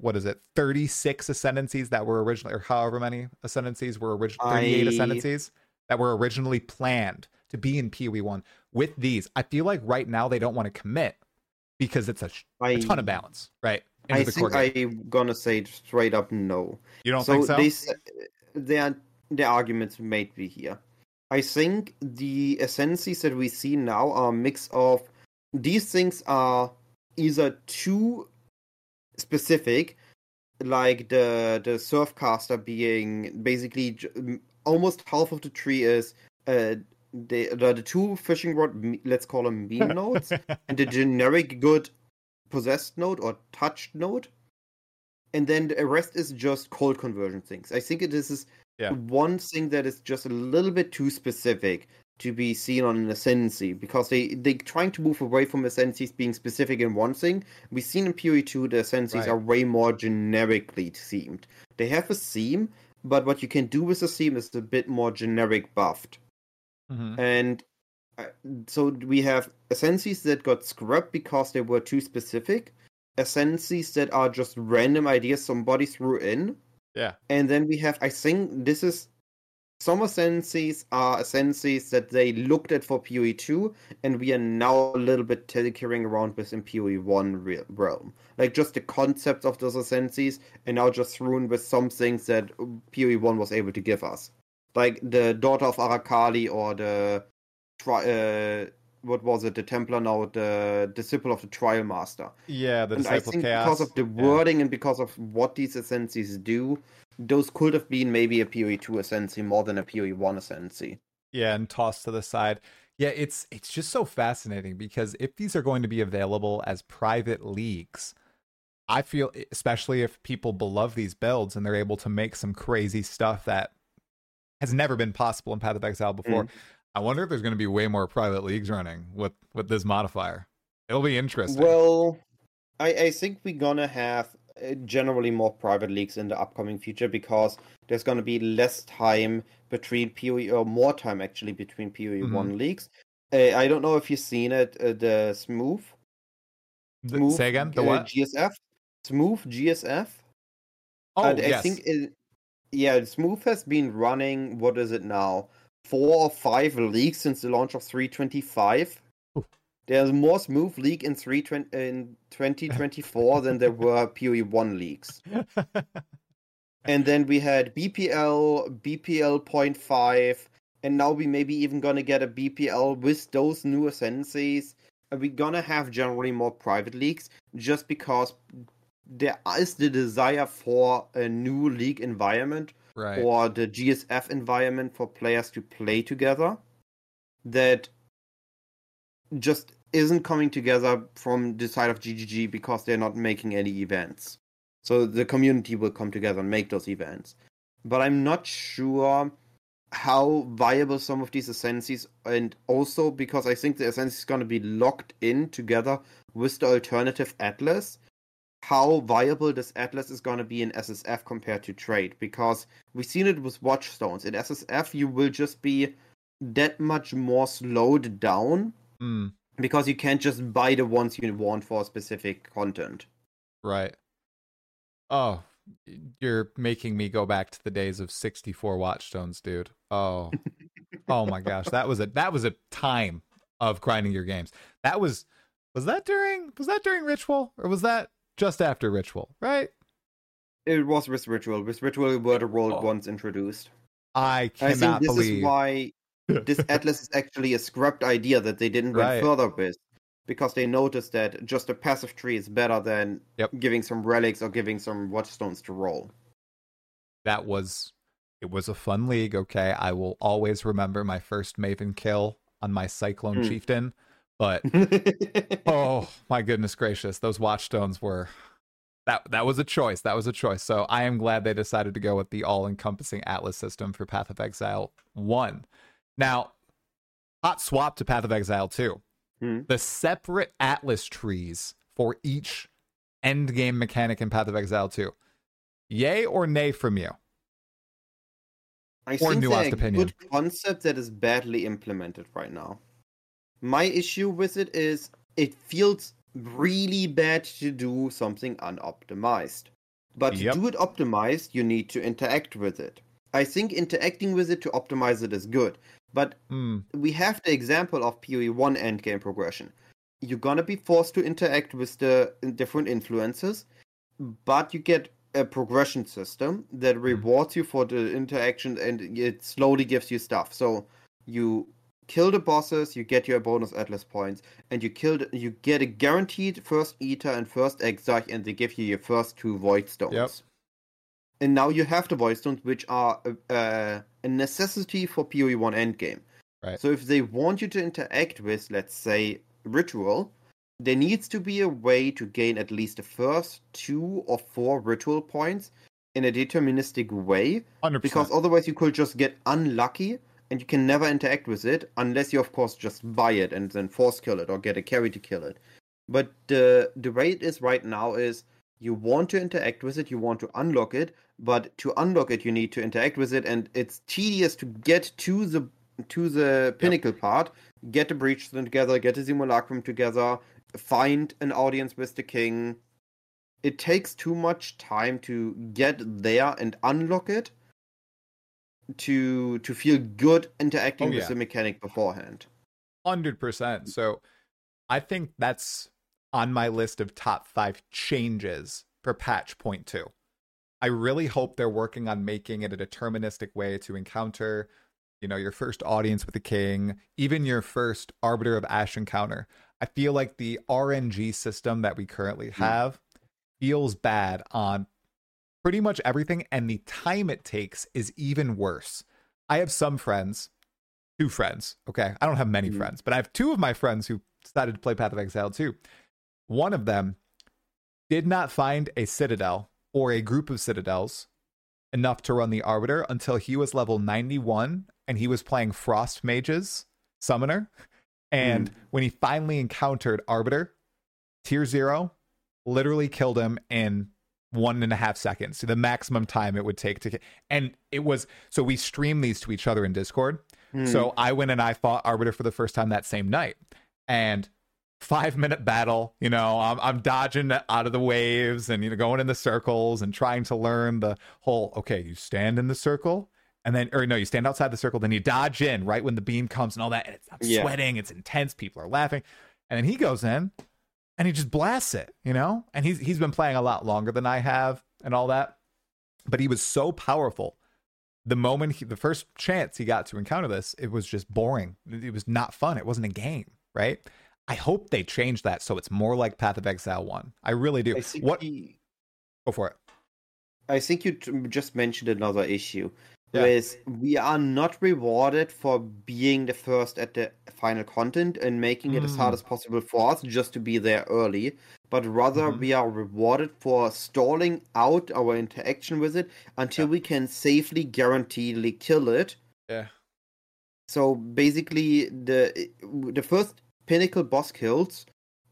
36 ascendancies that were originally, or however many ascendancies were originally, 38 ascendancies that were originally planned to be in PoE1 with these? I feel like right now they don't want to commit because it's a ton of balance, right? I think I'm gonna say straight up no. You don't think so? The arguments made me here. I think the ascendancies that we see now are a mix of, these things are either too specific, like the Surfcaster being basically almost half of the tree is the two fishing rod, let's call them meme nodes, and the generic good possessed node or touched node, and then the rest is just cold conversion things. I think this is one thing that is just a little bit too specific to be seen on an ascendancy, because they're trying to move away from ascendancies being specific in one thing. We've seen in PoE2 the ascendancies are way more generically themed. They have a theme, but what you can do with the theme is a bit more generic buffed. And so we have ascendancies that got scrubbed because they were too specific, ascendancies that are just random ideas somebody threw in. Yeah. And then we have, I think this is some ascendancies are ascendancies that they looked at for PoE 2, and we are now a little bit tinkering around within PoE 1 realm. Like just the concepts of those ascendancies, and now just thrown with some things that PoE 1 was able to give us. Like the Daughter of Arakali or the what was it? The Templar now, the Disciple of the Trial Master. Yeah, the And I Disciple of think Chaos. because of the wording and because of what these ascendancies do, those could have been maybe a PoE 2 ascendancy more than a PoE 1 ascendancy. Yeah, and tossed to the side. Yeah, it's just so fascinating because if these are going to be available as private leagues, I feel, especially if people love these builds and they're able to make some crazy stuff that has never been possible in Path of Exile before. I wonder if there's going to be way more private leagues running with this modifier. It'll be interesting. Well, I think we're gonna have generally more private leagues in the upcoming future because there's gonna be less time between PoE, or more time actually between PoE 1 leagues. I don't know if you've seen it, the Smooth. Say again? The what? GSF? Smooth GSF? Oh, yes. I think Smooth has been running, what is it now? 4 or 5 leagues since the launch of 325. Ooh. There's more Smooth League in 2024 than there were PoE 1 leagues. And then we had BPL 0.5, and now we maybe even gonna get a BPL with those new ascendancies. We're gonna have generally more private leagues just because there is the desire for a new league environment, right, or the GSF environment for players to play together that just isn't coming together from the side of GGG because they're not making any events. So the community will come together and make those events. But I'm not sure how viable some of these ascendancies, and also because I think the ascendancy is going to be locked in together with the alternative Atlas, how viable this Atlas is going to be in SSF compared to trade. Because we've seen it with Watchstones. In SSF, you will just be that much more slowed down because you can't just buy the ones you want for specific content. Right. Oh, you're making me go back to the days of 64 Watchstones, dude. Oh. Oh my gosh, that was a time of grinding your games. Was that during Ritual, or was that just after Ritual, right? It was with Ritual. With Ritual were the world once introduced. I cannot believe. This is why this Atlas is actually a scrapped idea that they didn't went further with. Because they noticed that just a passive tree is better than giving some relics or giving some Watchstones to roll. It was a fun league, okay? I will always remember my first Maven kill on my Cyclone Chieftain, but oh my goodness gracious, those Watchstones were that was a choice. That was a choice. So I am glad they decided to go with the all-encompassing Atlas system for Path of Exile 1. Now, hot swap to Path of Exile 2. The separate Atlas trees for each endgame mechanic in Path of Exile 2. Yay or nay from you? I think they're a good concept that is badly implemented right now. My issue with it is it feels really bad to do something unoptimized. But to do it optimized, you need to interact with it. I think interacting with it to optimize it is good. But we have the example of PoE 1 endgame progression. You're gonna be forced to interact with the different influences, but you get a progression system that rewards you for the interaction, and it slowly gives you stuff. So you kill the bosses, you get your bonus Atlas points, and you get a guaranteed first Ether and first Exarch, and they give you your first 2 Void Stones. And now you have the Void Stones, which are a necessity for PoE 1 endgame. Right. So if they want you to interact with, let's say, Ritual, there needs to be a way to gain at least the first 2 or 4 Ritual points in a deterministic way. 100%. Because otherwise you could just get unlucky and you can never interact with it unless you, of course, just buy it and then force kill it or get a carry to kill it. But the way it is right now is you want to interact with it, you want to unlock it, but to unlock it, you need to interact with it, and it's tedious to get to the pinnacle part, get the Breachstone together, get the Simulacrum together, find an audience with the king. It takes too much time to get there and unlock it. to feel good interacting Oh with yeah, the mechanic beforehand. 100%. So I think that's on my list of top 5 changes for patch point 2. I really hope they're working on making it a deterministic way to encounter, your first audience with the king, even your first Arbiter of Ash encounter. I feel like the RNG system that we currently have feels bad on pretty much everything, and the time it takes is even worse. I have some friends, 2 friends, okay? I don't have many friends, but I have 2 of my friends who decided to play Path of Exile too. One of them did not find a citadel or a group of citadels enough to run the Arbiter until he was level 91 and he was playing Frost Mage's Summoner. And when he finally encountered Arbiter, tier 0 literally killed him in 1.5 seconds, to the maximum time it would take to. And it was, so we stream these to each other in Discord. So I went and I fought Arbiter for the first time that same night. And 5-minute battle, I'm dodging out of the waves and, going in the circles and trying to learn the whole, okay, you stand in the circle and then, or no, you stand outside the circle, then you dodge in right when the beam comes and all that. And I'm sweating, it's intense, people are laughing. And then he goes in and he just blasts it, and he's been playing a lot longer than I have and all that. But he was so powerful. The moment the first chance he got to encounter this, it was just boring. It was not fun. It wasn't a game, right? I hope they change that so it's more like Path of Exile 1. I really do. Go for it. I think you just mentioned another issue. Is we are not rewarded for being the first at the final content and making it as hard as possible for us just to be there early, but rather we are rewarded for stalling out our interaction with it until we can safely guaranteedly kill it. Yeah. So basically the first pinnacle boss kills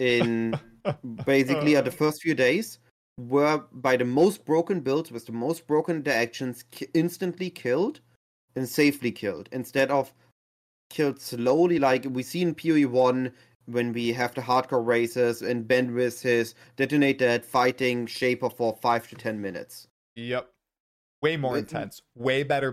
in basically are the first few days were by the most broken builds with the most broken interactions instantly killed and safely killed instead of killed slowly like we see in PoE 1 when we have the hardcore races and Ben with his detonate that fighting Shaper for 5 to 10 minutes. Yep. Way more intense. Way better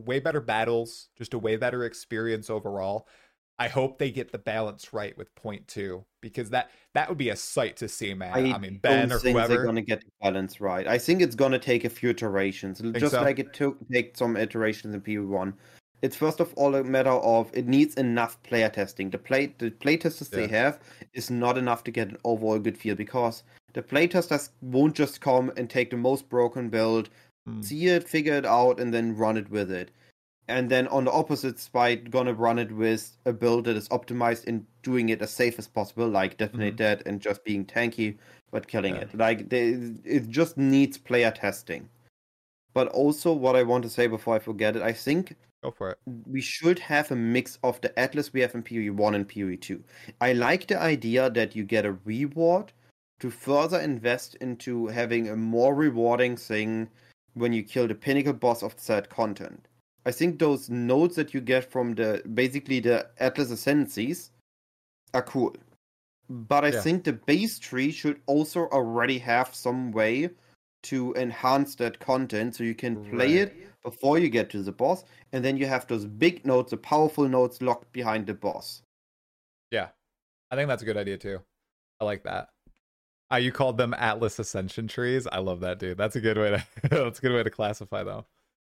battles. Just a way better experience overall. I hope they get the balance right with point 2 because that would be a sight to see, man. I mean, Ben or whoever. They're going to get the balance right. I think it's going to take a few iterations, just like it take some iterations in PoE1. It's first of all a matter of it needs enough player testing. The playtesters they have is not enough to get an overall good feel because the playtesters won't just come and take the most broken build, see it, figure it out, and then run it with it. And then on the opposite side, gonna run it with a build that is optimized in doing it as safe as possible, like detonate that and just being tanky, but killing it. Like it just needs player testing. But also, what I want to say before I forget it, I think go for it. We should have a mix of the Atlas we have in PoE 1 and PoE 2. I like the idea that you get a reward to further invest into having a more rewarding thing when you kill the pinnacle boss of said content. I think those nodes that you get from basically the Atlas Ascendancies are cool. But I think the base tree should also already have some way to enhance that content so you can play it before you get to the boss, and then you have those big nodes, the powerful nodes locked behind the boss. Yeah. I think that's a good idea too. I like that. You called them Atlas Ascension trees. I love that, dude. That's a good way to that's a good way to classify them.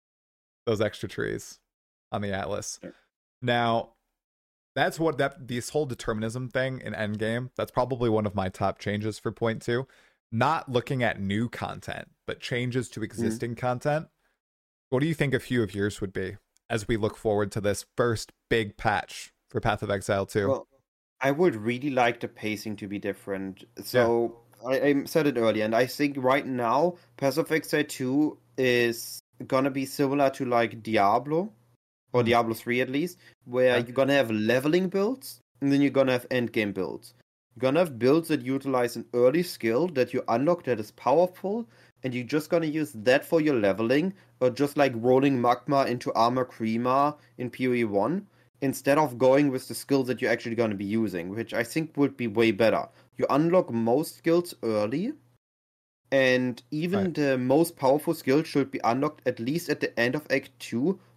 Those extra trees on the Atlas. Now, that's what this whole determinism thing in Endgame, that's probably one of my top changes for point 2. Not looking at new content, but changes to existing content. What do you think a few of yours would be as we look forward to this first big patch for Path of Exile 2? Well, I would really like the pacing to be different. So, I said it earlier, and I think right now, Path of Exile 2 is gonna be similar to like Diablo, or Diablo 3 at least, where you're gonna have leveling builds, and then you're gonna have endgame builds. You're gonna have builds that utilize an early skill that you unlock that is powerful, and you're just gonna use that for your leveling, or just like rolling Magma into Armor Crema in PoE 1, instead of going with the skills that you're actually gonna be using, which I think would be way better. You unlock most skills early, and even the most powerful skill should be unlocked at least at the end of Act 2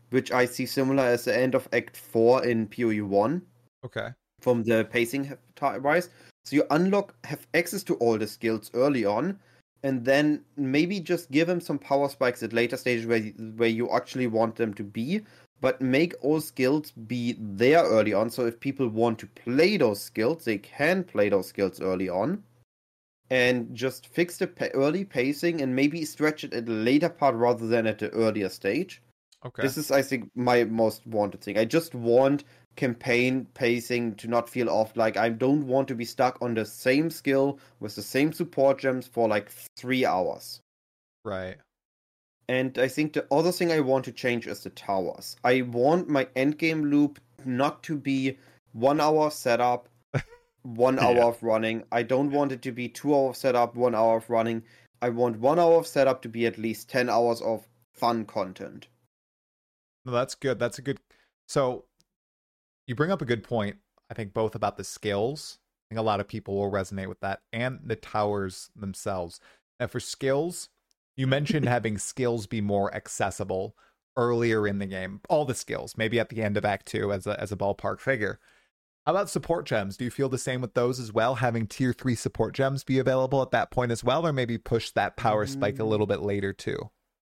which I see similar as the end of Act 4 in PoE 1. Okay. From the pacing wise. So you have access to all the skills early on, and then maybe just give them some power spikes at later stages where you actually want them to be, but make all skills be there early on. So if people want to play those skills, they can play those skills early on. And just fix the early pacing and maybe stretch it at the later part rather than at the earlier stage. Okay. This is, I think, my most wanted thing. I just want campaign pacing to not feel off. Like, I don't want to be stuck on the same skill with the same support gems for like 3 hours. Right. And I think the other thing I want to change is the towers. I want my endgame loop not to be 1 hour setup, 1 hour of running. I don't want it to be 2 hours setup, 1 hour of running. I want 1 hour of setup to be at least 10 hours of fun content. No, that's good. That's a good. So you bring up a good point. I think both about the skills. I think a lot of people will resonate with that, and the towers themselves. And for skills, you mentioned having skills be more accessible earlier in the game. All the skills, maybe at the end of Act 2 as a ballpark figure. How about support gems? Do you feel the same with those as well? Having tier 3 support gems be available at that point as well, or maybe push that power spike a little bit later too?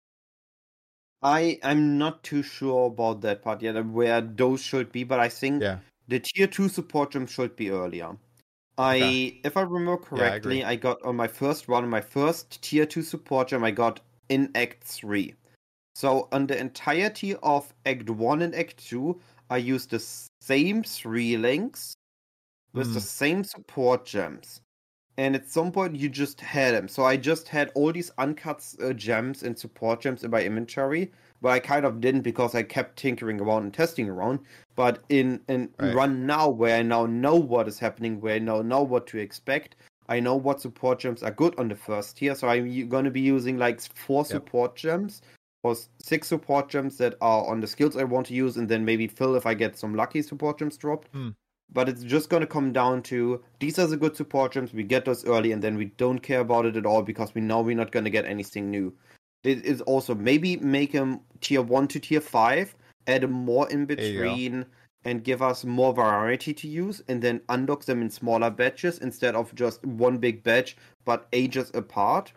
I'm not too sure about that part yet, where those should be, but I think the tier 2 support gems should be earlier. If I remember correctly, I got on my first run, my first tier 2 support gem I got in Act 3. So on the entirety of Act 1 and Act 2, I used the same 3 links with the same support gems. And at some point, you just had them. So I just had all these uncut gems and support gems in my inventory. But I kind of didn't because I kept tinkering around and testing around. But in Run Now, where I now know what is happening, where I now know what to expect, I know what support gems are good on the first tier. So I'm going to be using like 4 support gems or 6 support gems that are on the skills I want to use. And then maybe fill if I get some lucky support gems dropped. But it's just going to come down to, these are the good support gems, we get those early, and then we don't care about it at all because we know we're not going to get anything new. It is also, maybe make them tier 1 to tier 5, add them more in between, and give us more variety to use, and then unlock them in smaller batches instead of just one big batch, but ages apart.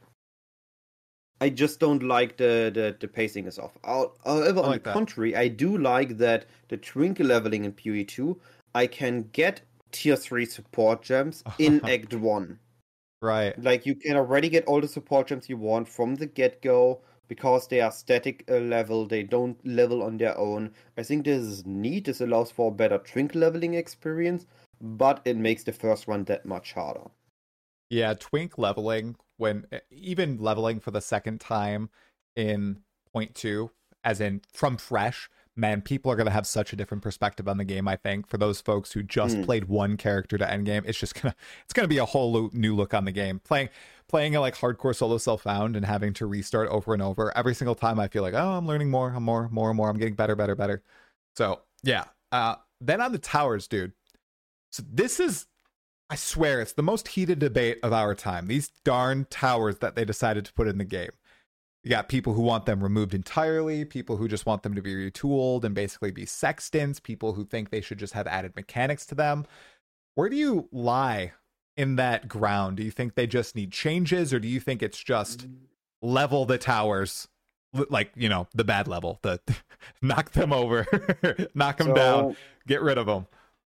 I just don't like the pacing is off. However, on the contrary, I do like that the twinkle leveling in PoE 2, I can get tier 3 support gems in Act 1. Right. Like, you can already get all the support gems you want from the get-go because they are static level, they don't level on their own. I think this is neat, this allows for a better twinkle leveling experience, but it makes the first one that much harder. Yeah, twink leveling, when even leveling for the second time in point 2, as in from fresh, man, people are going to have such a different perspective on the game, I think. For those folks who just played one character to endgame, it's going to be a whole new look on the game. Playing a like hardcore solo self-found and having to restart over and over every single time, I feel like, oh, I'm learning more, I'm getting better. So yeah. Then on the towers, dude. So this is, I swear, it's the most heated debate of our time. These darn towers that they decided to put in the game. You got people who want them removed entirely, people who just want them to be retooled and basically be sextants, people who think they should just have added mechanics to them. Where do you lie in that ground? Do you think they just need changes, or do you think it's just level the towers, like, you know, the bad level, the knock them over, knock them down, get rid of them?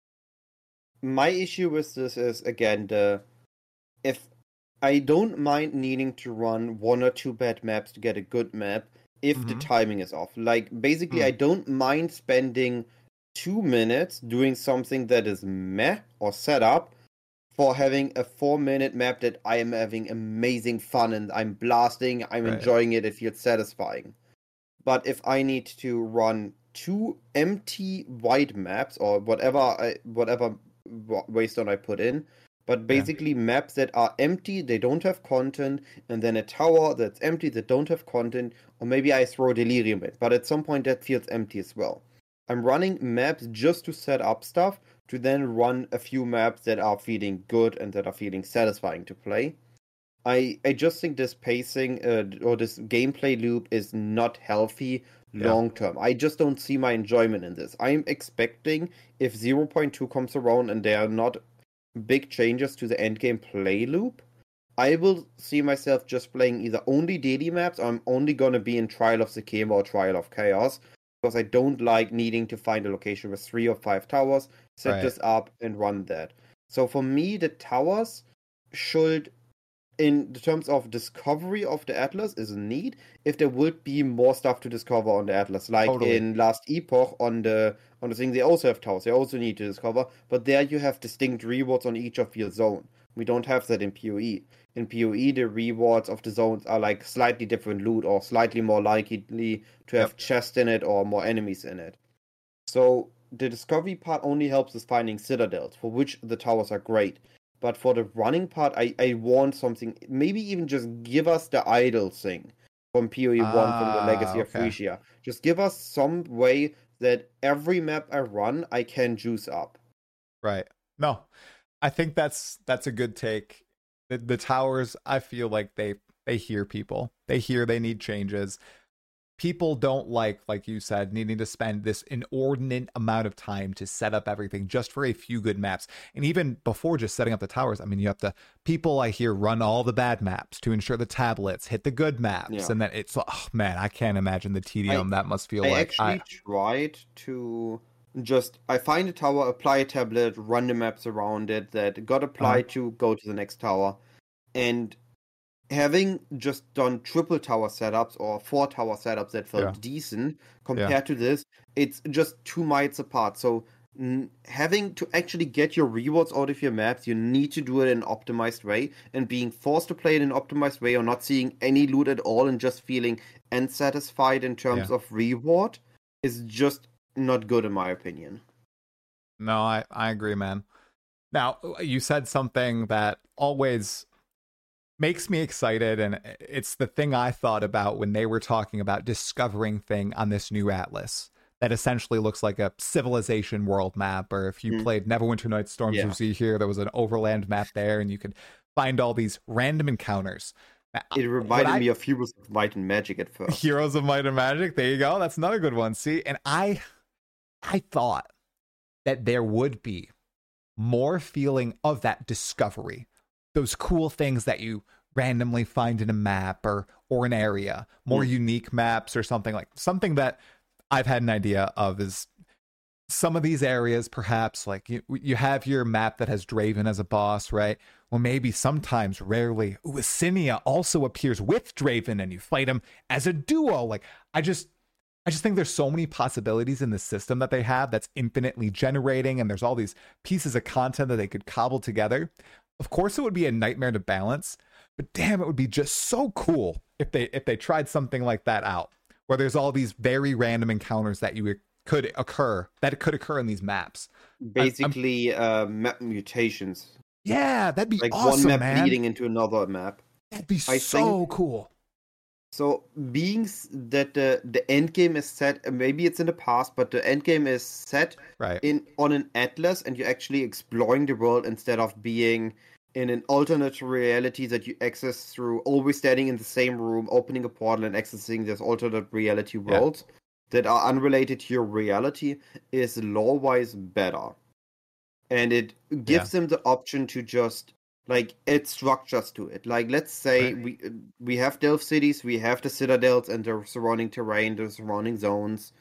My issue with this is, again, if I don't mind needing to run 1 or 2 bad maps to get a good map if the timing is off. Like, basically, I don't mind spending 2 minutes doing something that is meh or set up for having a 4-minute map that I am having amazing fun and I'm blasting, I'm enjoying it feels satisfying. But if I need to run 2 empty white maps or whatever waystone I put in, but basically maps that are empty, they don't have content, and then a tower that's empty that don't have content, or maybe I throw Delirium in, but at some point that feels empty as well. I'm running maps just to set up stuff, to then run a few maps that are feeling good and that are feeling satisfying to play. I just think this pacing or this gameplay loop is not healthy Yeah. long term. I just don't see my enjoyment in this. I'm expecting if 0.2 comes around and there are not big changes to the endgame play loop, I will see myself just playing either only daily maps or I'm only gonna be in Trial of the Kema or Trial of Chaos because I don't like needing to find a location with 3 or 5 towers, set Right. this up and run that. So for me, the towers should, in the terms of discovery of the Atlas, is a need. If there would be more stuff to discover on the Atlas, like Totally. in Last Epoch on the thing, they also have towers. They also need to discover, but there you have distinct rewards on each of your zone. We don't have that in PoE. In PoE, the rewards of the zones are like slightly different loot or slightly more likely to have Yep. chests in it or more enemies in it. So the discovery part only helps us finding citadels, for which the towers are great. But for the running part, I want something, maybe even just give us the idle thing from PoE 1 from the Legacy of Okay. Frisia. Just give us some way that every map I run, I can juice up. Right. No, I think that's a good take. The towers, I feel like they hear people. They hear they need changes. People don't like you said, needing to spend this inordinate amount of time to set up everything just for a few good maps. And even before just setting up the towers, I mean, you have to, people I hear run all the bad maps to ensure the tablets hit the good maps. Yeah. And then it's, oh man, I can't imagine the tedium that must feel I like. actually tried to just, I find a tower, apply a tablet, run the maps around it that got applied to, go to the next tower. And having just done triple tower setups or 4 tower setups that felt decent compared to this, it's just 2 miles apart. So having to actually get your rewards out of your maps, you need to do it in an optimized way. And being forced to play it in an optimized way or not seeing any loot at all and just feeling unsatisfied in terms of reward is just not good in my opinion. No, I agree, man. Now, you said something that always makes me excited, and it's the thing I thought about when they were talking about discovering thing on this new Atlas that essentially looks like a civilization world map. Or if you played Neverwinter Nights Storms, you see here there was an overland map there, and you could find all these random encounters. It reminded me of Heroes of Might and Magic at first. Heroes of Might and Magic, there you go. That's another good one. See, and I thought that there would be more feeling of that discovery, those cool things that you randomly find in a map or an area, more unique maps or something that I've had an idea of is some of these areas, perhaps like you have your map that has Draven as a boss, right? Well, maybe sometimes, rarely, Uasinia also appears with Draven and you fight him as a duo. Like, I just think there's so many possibilities in the system that they have that's infinitely generating, and there's all these pieces of content that they could cobble together. Of course, it would be a nightmare to balance, but damn, it would be just so cool if they tried something like that out, where there's all these very random encounters that could occur in these maps. Basically, map mutations. Yeah, that'd be like awesome, one map man. leading into another map. That'd be so cool. So, being that the end game is set, maybe it's in the past, but the end game is set on an atlas, and you're actually exploring the world instead of being in an alternate reality that you access through always standing in the same room, opening a portal and accessing this alternate reality worlds that are unrelated to your reality, is lore-wise better. And it gives them the option to just like add structures to it. Like, let's say we have Delph cities, we have the citadels and the surrounding terrain, the surrounding zones.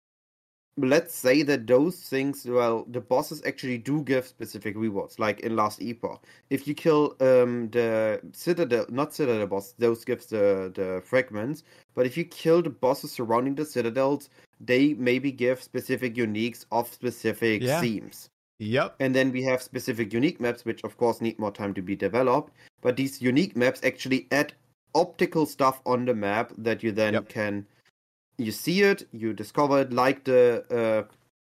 Let's say that those things, well, the bosses actually do give specific rewards, like in Last Epoch. If you kill the citadel, not citadel boss, those gives the fragments. But if you kill the bosses surrounding the citadels, they maybe give specific uniques of specific themes. Yep. And then we have specific unique maps, which of course need more time to be developed. But these unique maps actually add optical stuff on the map that you then can, you see it, you discover it, like the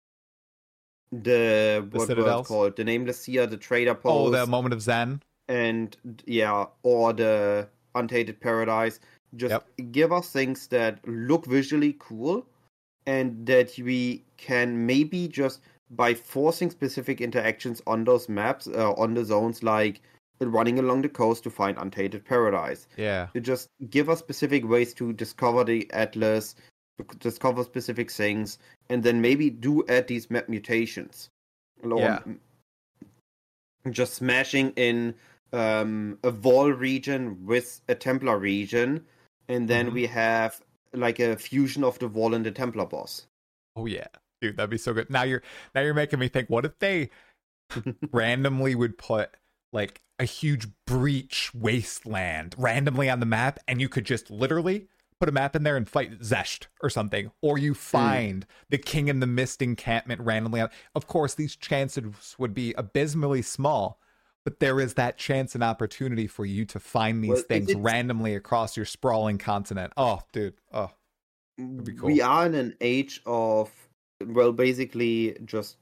what was called, the Nameless Seer, the Trader Pose. Oh, the Moment of Zen. And or the Untainted Paradise. Just give us things that look visually cool, and that we can maybe just, by forcing specific interactions on those maps, on the zones, like running along the coast to find Untainted Paradise. Yeah. To just give us specific ways to discover the Atlas, discover specific things, and then maybe do add these map mutations. Yeah. Just smashing in a Wall region with a Templar region, and then we have like a fusion of the Wall and the Templar boss. Oh yeah, dude, that'd be so good. Now you're making me think. What if they randomly would put like a huge breach wasteland randomly on the map, and you could just literally put a map in there and fight Zesht or something, or you find the King in the Mist encampment randomly. Of course, these chances would be abysmally small, but there is that chance and opportunity for you to find these things randomly across your sprawling continent. Oh, dude. Oh, that'd be cool. We are in an age of, well, basically just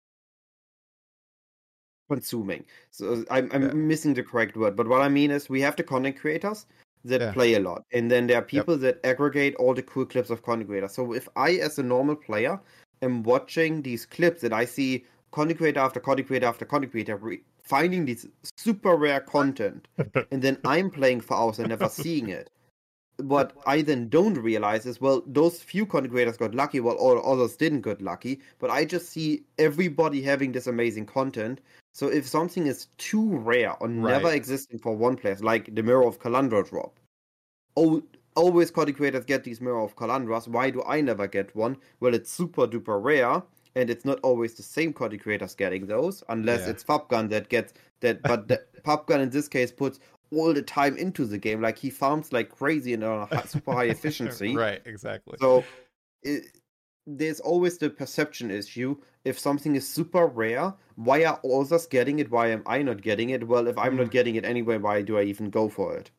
consuming. So I'm missing the correct word, but what I mean is we have the content creators that play a lot, and then there are people that aggregate all the cool clips of content creators. So if I, as a normal player, am watching these clips that I see content creator after content creator after content creator finding these super rare content, and then I'm playing for hours and never seeing it. What I then don't realize is, well, those few content creators got lucky, while all others didn't get lucky, but I just see everybody having this amazing content. So if something is too rare or never existing for one place, like the Mirror of Kalandra drop, always content creators get these Mirror of Kalandras, why do I never get one? Well, it's super duper rare, and it's not always the same content creators getting those, unless it's Fabgun that gets that, but Fabgun in this case puts all the time into the game, like he farms like crazy and on a super high efficiency. Right, exactly. So there's always the perception issue. If something is super rare, why are others getting it? Why am I not getting it? Well, if I'm not getting it anyway, why do I even go for it?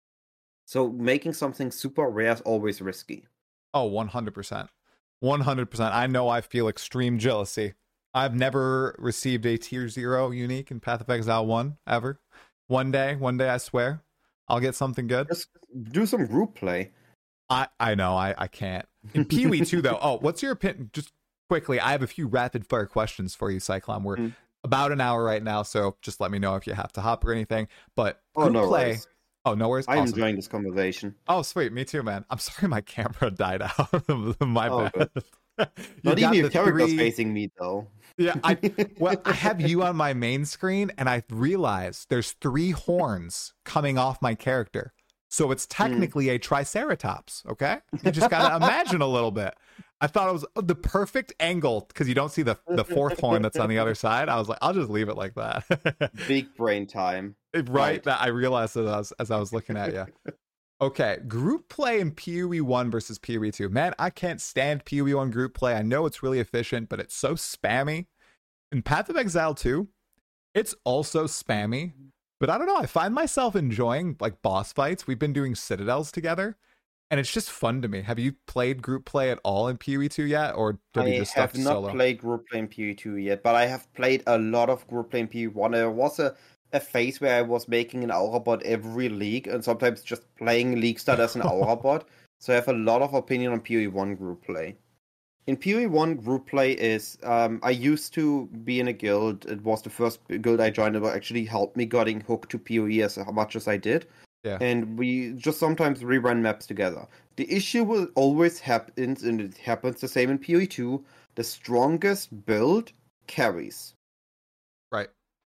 So making something super rare is always risky. Oh, 100%. 100%. I know I feel extreme jealousy. I've never received a tier 0 unique in Path of Exile 1 ever. One day, I swear, I'll get something good. Just do some group play. I know, I can't. In PoE 2, though, what's your opinion? Just quickly, I have a few rapid fire questions for you, Cyclone. We're about an hour right now, so just let me know if you have to hop or anything. But group play. Worries. Oh, no worries. I'm enjoying this conversation. Oh, sweet. Me too, man. I'm sorry my camera died out. My bad. Not even your character's facing me, though. Yeah, I have you on my main screen, and I realize there's 3 horns coming off my character. So it's technically a Triceratops, okay? You just got to imagine a little bit. I thought it was the perfect angle, because you don't see the 4th horn that's on the other side. I was like, I'll just leave it like that. Big brain time. Right, that I realized as I was looking at you. Okay, group play in PoE 1 versus PoE 2. Man, I can't stand PoE 1 group play. I know it's really efficient, but it's so spammy. In Path of Exile 2, it's also spammy, but I don't know. I find myself enjoying like boss fights. We've been doing citadels together, and it's just fun to me. Have you played group play at all in PoE 2 yet, or have you just stuck solo? I have not played group play in PoE 2 yet, but I have played a lot of group play in PoE 1. There was a phase where I was making an Aura bot every league, and sometimes just playing League Start as an Aura bot. So I have a lot of opinion on PoE 1 group play. In PoE 1, group play is, I used to be in a guild. It was the first guild I joined. It actually helped me getting hooked to PoE as much as I did. Yeah. And we just sometimes rerun maps together. The issue will always happen, and it happens the same in PoE 2. The strongest build carries. Right.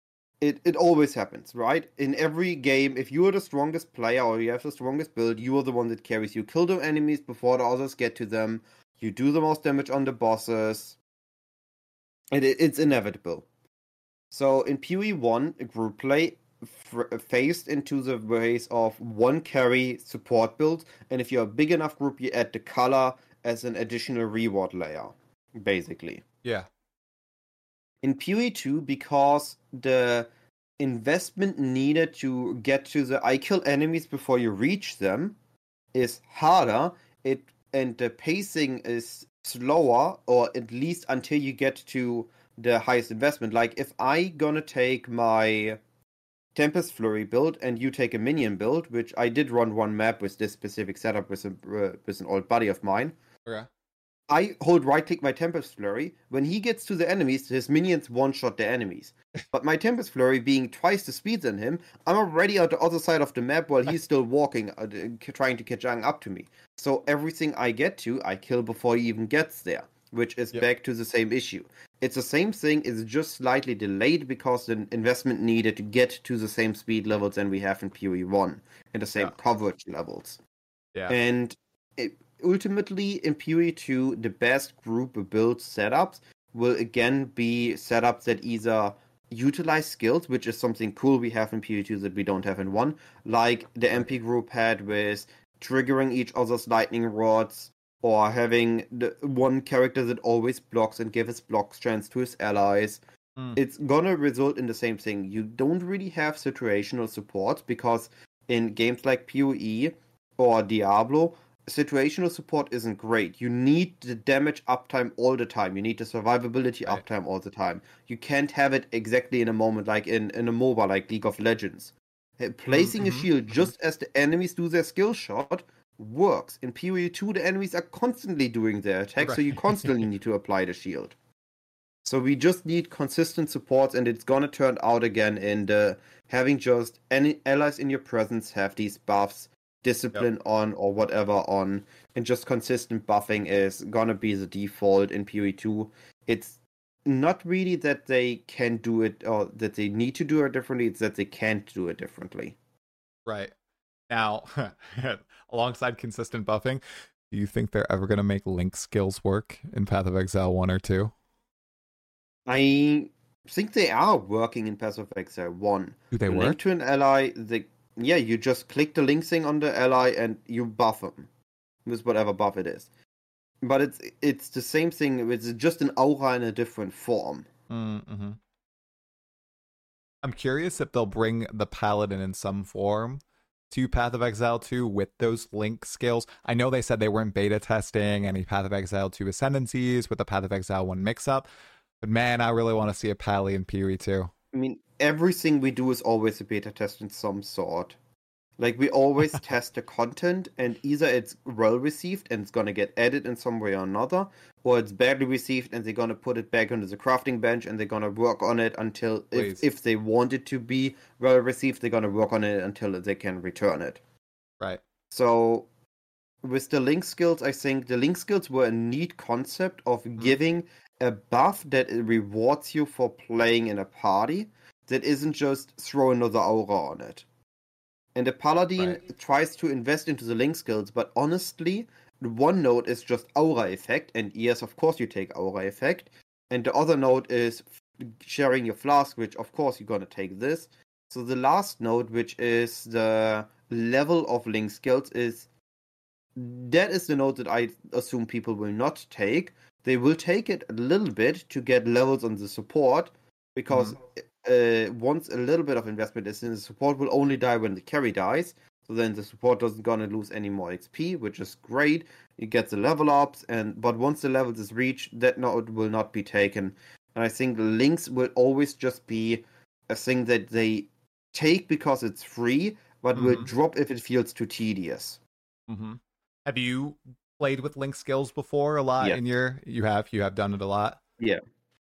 It always happens, right? In every game, if you are the strongest player or you have the strongest build, you are the one that carries. You kill the enemies before the others get to them. You do the most damage on the bosses. And it's inevitable. So in PoE 1, group play phased into the ways of one carry support build. And if you're a big enough group, you add the color as an additional reward layer, basically. Yeah. In PoE 2, because the investment needed to get to the I kill enemies before you reach them is harder, and the pacing is slower, or at least until you get to the highest investment. Like, if I gonna take my Tempest Flurry build and you take a minion build, which I did run one map with this specific setup with an old buddy of mine. Okay. I hold right click my Tempest Flurry. When he gets to the enemies, his minions one-shot the enemies. But my Tempest Flurry being twice the speed than him, I'm already on the other side of the map while he's still walking, trying to catch up to me. So everything I get to, I kill before he even gets there, which is back to the same issue. It's the same thing, it's just slightly delayed because the investment needed to get to the same speed levels than we have in PoE 1, and the same coverage levels. Yeah. And ultimately, in PoE 2, the best group build setups will again be setups that either utilize skills, which is something cool we have in PoE 2 that we don't have in 1, like the MP group had with triggering each other's lightning rods, or having the one character that always blocks and gives block strength to his allies. It's gonna result in the same thing. You don't really have situational support because in games like PoE or Diablo, situational support isn't great. You need the damage uptime all the time. You need the survivability uptime all the time. You can't have it exactly in a moment like in a MOBA like League of Legends. Placing a shield just as the enemies do their skill shot works. In PoE 2, the enemies are constantly doing their attack, so you constantly need to apply the shield. So we just need consistent supports, and it's gonna turn out again in the having just any allies in your presence have these buffs, discipline on or whatever on, and just consistent buffing is gonna be the default in PoE 2. It's not really that they can do it or that they need to do it differently, it's that they can't do it differently. Right. Now, alongside consistent buffing, do you think they're ever going to make link skills work in Path of Exile 1 or 2? I think they are working in Path of Exile 1. Do they work? Link to an ally, you just click the link thing on the ally and you buff them with whatever buff it is. But it's the same thing, it's just an aura in a different form. Mm-hmm. I'm curious if they'll bring the Paladin in some form to Path of Exile 2 with those link skills. I know they said they weren't beta testing any Path of Exile 2 ascendancies with the Path of Exile 1 mix-up, but man, I really want to see a Pally in PoE 2. I mean, everything we do is always a beta test in some sort. Like, we always test the content, and either it's well received and it's gonna get added in some way or another, or it's badly received and they're gonna put it back onto the crafting bench and they're gonna work on it until, if they want it to be well received, they're gonna work on it until they can return it. Right. So, with the link skills, I think the link skills were a neat concept of giving a buff that rewards you for playing in a party that isn't just throw another aura on it. And the Paladin tries to invest into the link skills, but honestly, one node is just aura effect, and yes, of course you take aura effect, and the other node is sharing your flask, which of course you're gonna take this. So the last node, which is the level of link skills, that is the node that I assume people will not take. They will take it a little bit to get levels on the support, because once a little bit of investment is in, the support will only die when the carry dies. So then the support doesn't gonna lose any more XP, which is great. You get the level ups, but once the levels is reached, that node will not be taken. And I think links will always just be a thing that they take because it's free, but will drop if it feels too tedious. Have you played with link skills before a lot in your... You have done it a lot? Yeah.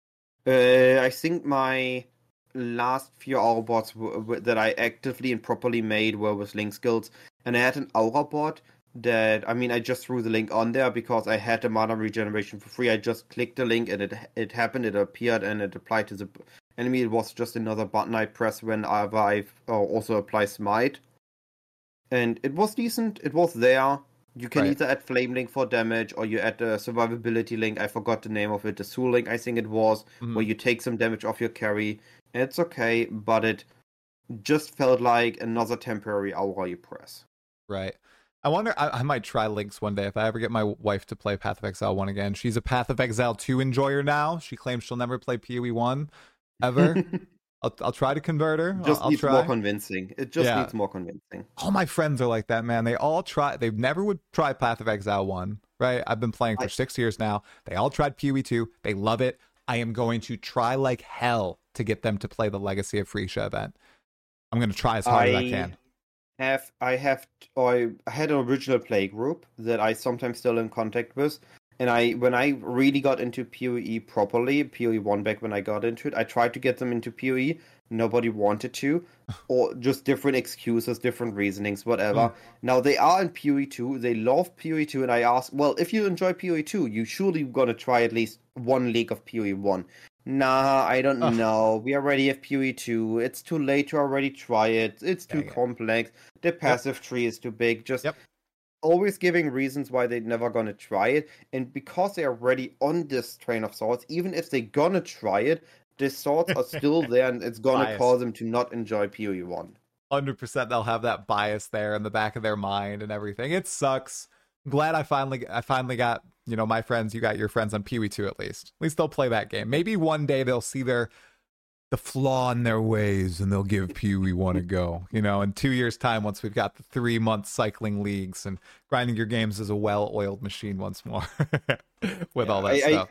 I think my last few aura bots that I actively and properly made were with link skills, and I had an aura bot that, I mean, I just threw the link on there because I had the mana regeneration for free. I just clicked the link and it happened, it appeared, and it applied to the enemy. It was just another button I press whenever I also apply smite, and it was decent. It was there. You can either add Flame Link for damage, or you add the Survivability Link. I forgot the name of it. The Soul Link, I think it was, where you take some damage off your carry. It's okay, but it just felt like another temporary aura you press. Right. I wonder, I might try links one day if I ever get my wife to play Path of Exile 1 again. She's a Path of Exile 2 enjoyer now. She claims she'll never play PoE 1 ever. I'll try to convert her. Just I'll needs try. more convincing. It just needs more convincing. All my friends are like that, man. They all try. They never would try Path of Exile 1, right? I've been playing for 6 years now. They all tried PoE 2. They love it. I am going to try like hell to get them to play the Legacy of Phreesia event. I'm going to try as hard as I can. I had an original play group that I sometimes still in contact with, And when I really got into PoE properly, PoE 1 back when I got into it, I tried to get them into PoE. Nobody wanted to, or just different excuses, different reasonings, whatever. Now they are in PoE 2. They love PoE 2, and I asked, well, if you enjoy PoE 2, you surely gonna try at least one league of PoE 1. Nah, I don't know. We already have PoE 2. It's too late to already try it. It's too complex. The passive tree is too big. Just always giving reasons why they're never gonna try it. And because they're already on this train of thoughts, even if they're gonna try it, these thoughts are still there, and it's gonna cause them to not enjoy PoE 1. 100% they'll have that bias there in the back of their mind and everything. It sucks. I'm glad I finally got, my friends, you got your friends on PoE 2 at least. At least they'll play that game. Maybe one day they'll see the flaw in their ways and they'll give PoE 1 a go. In 2 years' time, once we've got the 3-month cycling leagues and grinding your games as a well-oiled machine once more with all that stuff.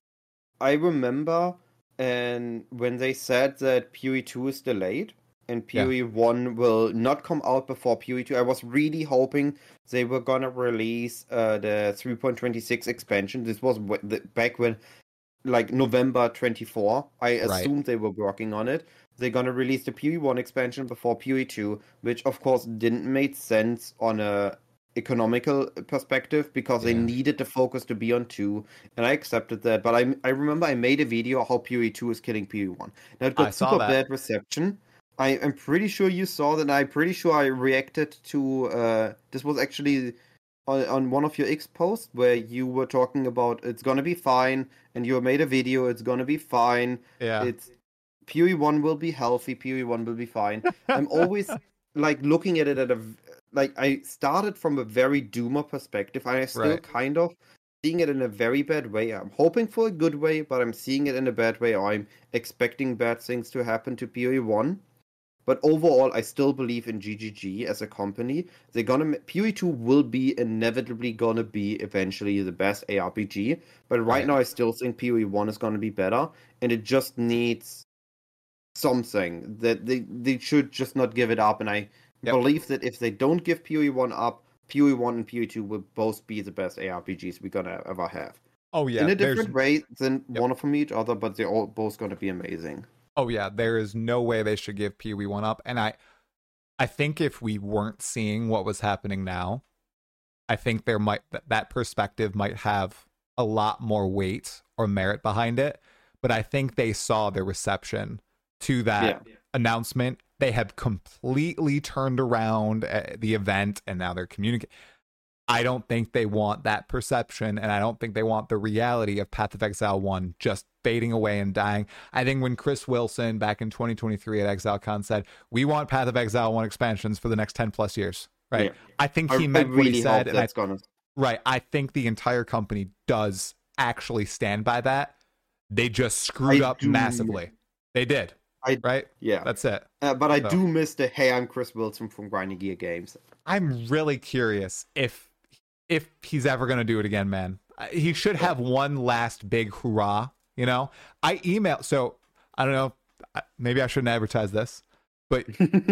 I remember and when they said that PoE 2 is delayed and PoE 1 will not come out before PoE 2, I was really hoping they were gonna release the 3.26 expansion. This was back when, like, November 24. I assumed they were working on it. They're gonna release the PoE 1 expansion before PoE 2, which of course didn't make sense on a economical perspective because they needed the focus to be on 2, and I accepted that. But I remember I made a video how PoE 2 is killing PoE 1. Now it got super bad reception. I'm pretty sure you saw that, and I'm pretty sure I reacted to this was actually on one of your X posts where you were talking about it's gonna be fine, and you made a video, it's gonna be fine. It's PoE 1 will be healthy, PoE 1 will be fine. I'm always like looking at it I started from a very doomer perspective, and I still kind of seeing it in a very bad way. I'm hoping for a good way, but I'm seeing it in a bad way, or I'm expecting bad things to happen to PoE 1. But overall, I still believe in GGG as a company. PoE 2 will be inevitably gonna be eventually the best ARPG, but right now I still think PoE 1 is gonna be better, and it just needs something that they should just not give it up. And I believe that if they don't give PoE 1 up, PoE 1 and PoE 2 will both be the best ARPGs we're gonna ever have. Oh yeah, in a different way than one from each other, but they're all both gonna be amazing. Oh yeah, there is no way they should give PoE 1 up, and I think if we weren't seeing what was happening now, I think that perspective might have a lot more weight or merit behind it. But I think they saw the reception to that announcement. They have completely turned around the event, and now they're communicating. I don't think they want that perception, and I don't think they want the reality of Path of Exile 1 just fading away and dying. I think when Chris Wilson back in 2023 at ExileCon said, we want Path of Exile 1 expansions for the next 10 plus years, right? Yeah. I think he meant what he said. Right. I think the entire company does actually stand by that. They just screwed up massively. They did. Right? Yeah. That's it. But I do miss the, hey, I'm Chris Wilson from Grinding Gear Games. I'm really curious if he's ever going to do it again, man. He should have one last big hurrah, I emailed, so I don't know, maybe I shouldn't advertise this, but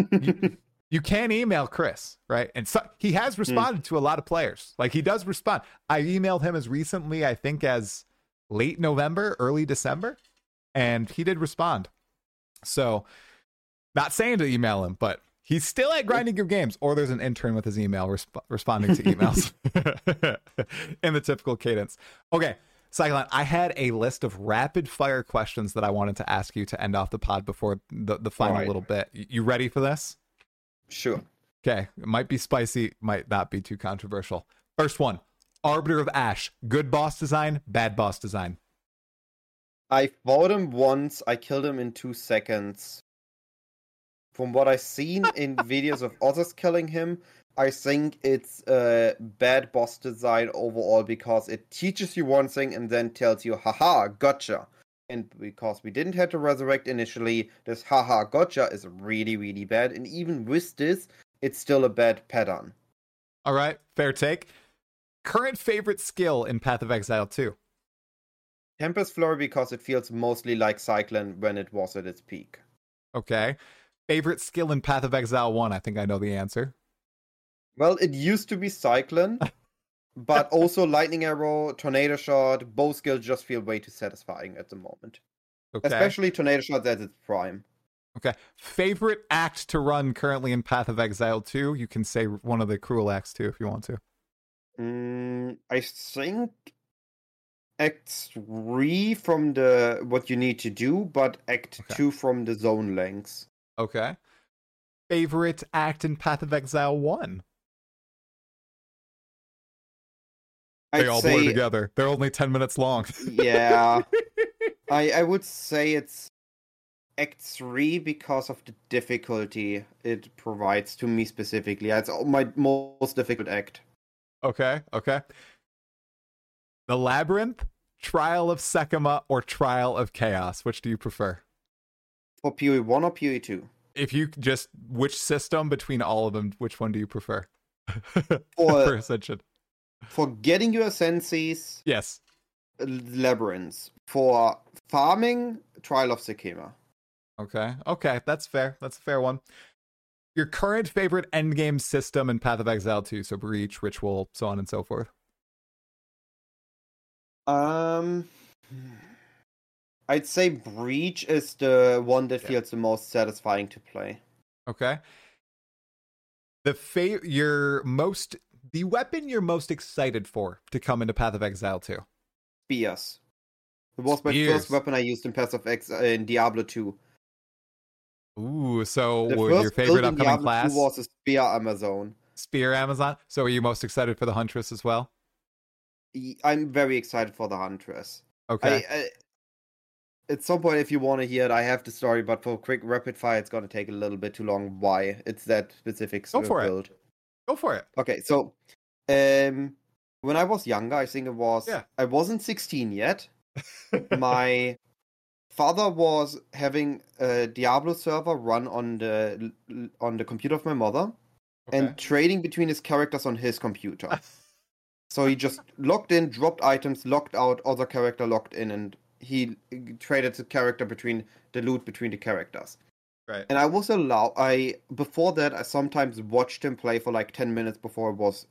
you can email Chris, right? And so he has responded to a lot of players. Like, he does respond. I emailed him as recently, I think, as late November, early December, and he did respond. So, not saying to email him, but he's still at Grinding Gear Games, or there's an intern with his email responding to emails in the typical cadence. Okay, Cyclone, I had a list of rapid fire questions that I wanted to ask you to end off the pod before the final little bit. You ready for this? Sure. Okay, it might be spicy, might not be too controversial. First one, Arbiter of Ash, good boss design, bad boss design? I fought him once, I killed him in 2 seconds. From what I've seen in videos of others killing him, I think it's a bad boss design overall because it teaches you one thing and then tells you, haha, gotcha. And because we didn't have to resurrect initially, this haha, gotcha is really, really bad. And even with this, it's still a bad pattern. All right, fair take. Current favorite skill in Path of Exile 2? Tempest Flurry, because it feels mostly like Cyclone when it was at its peak. Okay. Favorite skill in Path of Exile 1? I think I know the answer. Well, it used to be Cyclone, But also Lightning Arrow, Tornado Shot, both skills just feel way too satisfying at the moment. Okay. Especially Tornado Shot at its prime. Okay. Favorite act to run currently in Path of Exile 2? You can say one of the cruel acts too if you want to. I think Act 3 from the what you need to do, but Act 2 from the zone lengths. Okay. Favorite act in Path of Exile 1? They all blur together. They're only 10 minutes long. Yeah. I would say it's Act 3 because of the difficulty it provides to me specifically. It's my most difficult act. Okay. The Labyrinth, Trial of Sekima, or Trial of Chaos? Which do you prefer? For PoE 1 or PoE 2? If you just, which system between all of them, which one do you prefer? For Ascension. For getting your senses, yes. Labyrinths. For farming, Trial of Sekima. Okay, that's fair. That's a fair one. Your current favorite endgame system in Path of Exile 2, so Breach, Ritual, so on and so forth. I'd say Breach is the one that feels the most satisfying to play. Okay. The weapon you're most excited for to come into Path of Exile 2? Spears. It was my first weapon I used in Path of Exile in Diablo 2. Ooh, so your favorite upcoming class was a Spear Amazon. Spear Amazon. So are you most excited for the Huntress as well? I'm very excited for the Huntress. Okay. At some point, if you want to hear it, I have the story, but for quick rapid fire, it's going to take a little bit too long. Why? It's that specific build. Go for it. Okay, so when I was younger, I think it was... Yeah. I wasn't 16 yet. My father was having a Diablo server run on the computer of my mother and trading between his characters on his computer. So he just logged in, dropped items, logged out, other character logged in, and he traded the loot between the characters. Right. And I was allowed... Before that, I sometimes watched him play for like 10 minutes before it was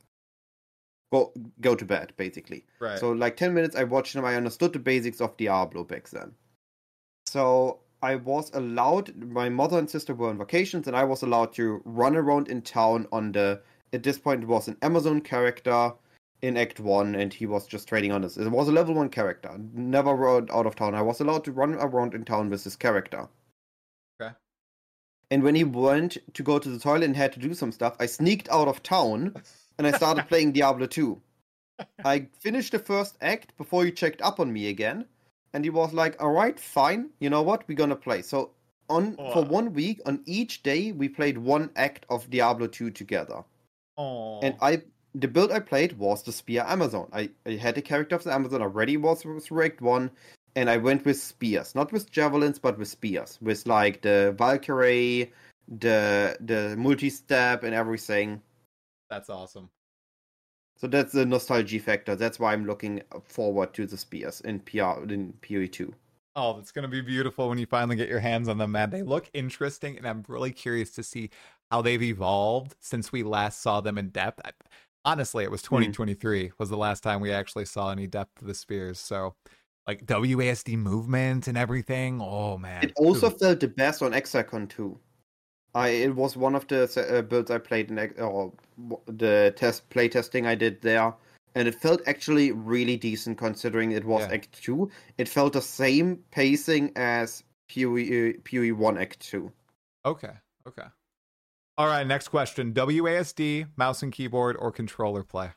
go to bed, basically. Right. So like 10 minutes I watched him, I understood the basics of Diablo back then. So I was allowed, my mother and sister were on vacations, and I was allowed to run around in town at this point it was an Amazon character in Act 1, and he was just trading on this. It was a level 1 character, never rode out of town. I was allowed to run around in town with this character. Okay. And when he went to go to the toilet and had to do some stuff, I sneaked out of town, and I started playing Diablo 2. I finished the first act before he checked up on me again, and he was like, alright, fine, you know what, we're gonna play. So for 1 week, on each day, we played one act of Diablo 2 together. And the build I played was the Spear Amazon. I had the character of the Amazon already, was Act 1, and I went with spears. Not with javelins, but with spears. With like the Valkyrie, the multi-step and everything. That's awesome. So that's the nostalgia factor. That's why I'm looking forward to the spears in PoE 2. Oh, it's going to be beautiful when you finally get your hands on them, man. They look interesting, and I'm really curious to see how they've evolved since we last saw them in depth. Honestly, it was 2023 was the last time we actually saw any depth of the spears. So, like WASD movement and everything. Oh, man. It also felt the best on Exarchon 2. It was one of the builds I played in the play testing I did there, and it felt actually really decent considering it was Act 2. It felt the same pacing as PoE 1 Act 2. Okay. All right, next question. WASD, mouse and keyboard, or controller play?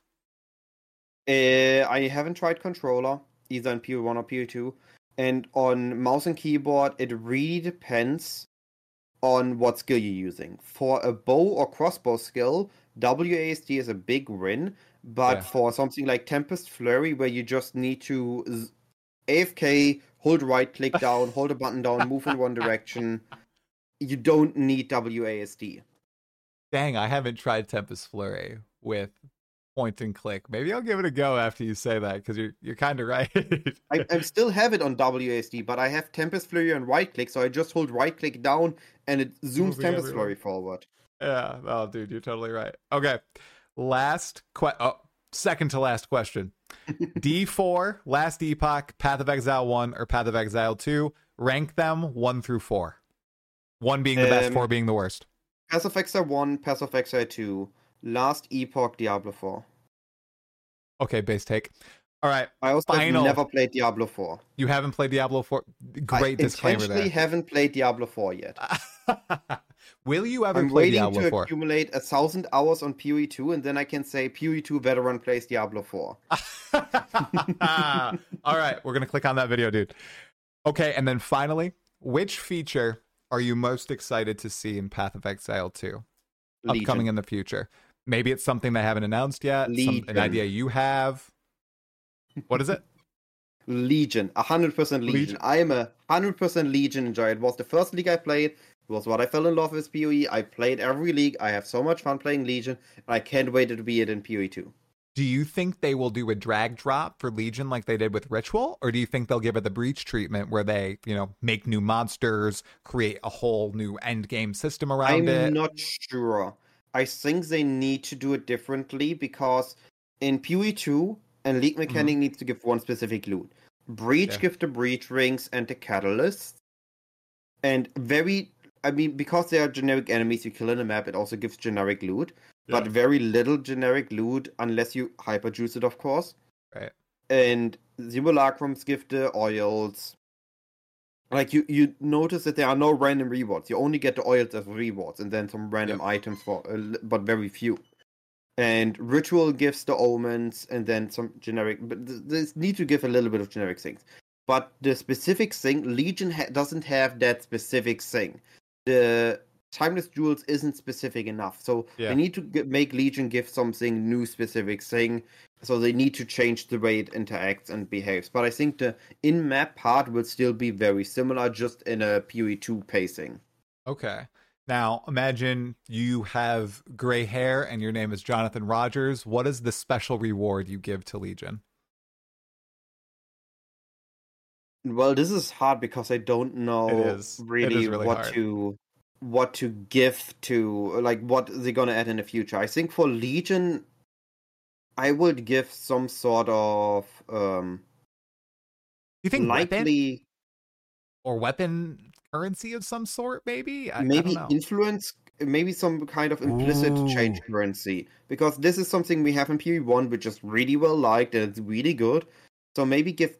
I haven't tried controller, either in PoE 1 or PoE 2. And on mouse and keyboard, it really depends on what skill you're using. For a bow or crossbow skill, WASD is a big win, but for something like Tempest Flurry, where you just need to AFK, hold right click down, hold a button down, move in one direction, you don't need WASD. Dang, I haven't tried Tempest Flurry with point and click. Maybe I'll give it a go after you say that, because you're kind of right. I still have it on WASD, but I have Tempest Flurry on right click, so I just hold right click down and it zooms Tempest Flurry forward. Yeah, oh dude, you're totally right. Okay, last second to last question. D4, Last Epoch, Path of Exile 1, or Path of Exile 2. Rank them 1 through 4. 1 being the best, 4 being the worst. Path of Exile 1, Path of Exile 2, Last Epoch, Diablo 4. Okay, base take. All right. I also have never played Diablo 4. You haven't played Diablo 4? Great disclaimer there. I haven't played Diablo 4 yet. Will you ever play Diablo 4? I'm waiting to accumulate 1,000 hours on PoE 2, and then I can say PoE 2 veteran plays Diablo 4. All right, we're going to click on that video, dude. Okay, and then finally, which feature are you most excited to see in Path of Exile 2? Legion. Upcoming in the future. Maybe it's something they haven't announced yet, an idea you have. What is it? Legion, 100% Legion. I am a 100% Legion enjoyer. It was the first league I played. It was what I fell in love with PoE. I played every league. I have so much fun playing Legion. I can't wait to be it in PoE 2. Do you think they will do a drag drop for Legion like they did with Ritual? Or do you think they'll give it the Breach treatment where they, make new monsters, create a whole new end game system around it? I'm not sure. I think they need to do it differently because in PoE 2, and League Mechanic needs to give one specific loot. Breach give the Breach rings and the Catalyst. And because they are generic enemies you kill in a map, it also gives generic loot. Yeah. But very little generic loot unless you hyperjuice it, of course. Right. And Simulacrums give the oils. Like, you notice that there are no random rewards. You only get the oils as rewards, and then some random items, but very few. And Ritual gives the omens, and then some generic... But they need to give a little bit of generic things. But the specific thing, Legion doesn't have that specific thing. The Timeless Jewels isn't specific enough. So they need to make Legion give something new specific thing. So they need to change the way it interacts and behaves. But I think the in-map part will still be very similar, just in a PoE 2 pacing. Okay. Now, imagine you have gray hair and your name is Jonathan Rogers. What is the special reward you give to Legion? Well, this is hard because I don't know really what to give to, like, what they're going to add in the future. I think for Legion, I would give some sort of you think likely weapon currency of some sort, maybe? Maybe influence, maybe some kind of implicit change currency. Because this is something we have in PoE 1, which is really well liked and it's really good. So maybe give...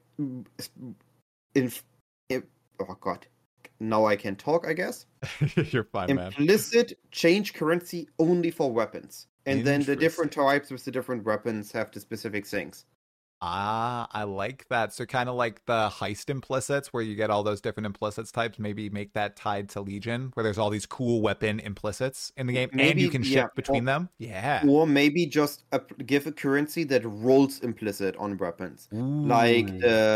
oh god. Now I can talk, I guess. You're fine, man. Implicit change currency only for weapons. And then the different types with the different weapons have the specific things. Ah, I like that. So kind of like the heist implicits where you get all those different implicits types, maybe make that tied to Legion where there's all these cool weapon implicits in the game and you can shift between them. Yeah. Or maybe just give a currency that rolls implicit on weapons. Ooh. Like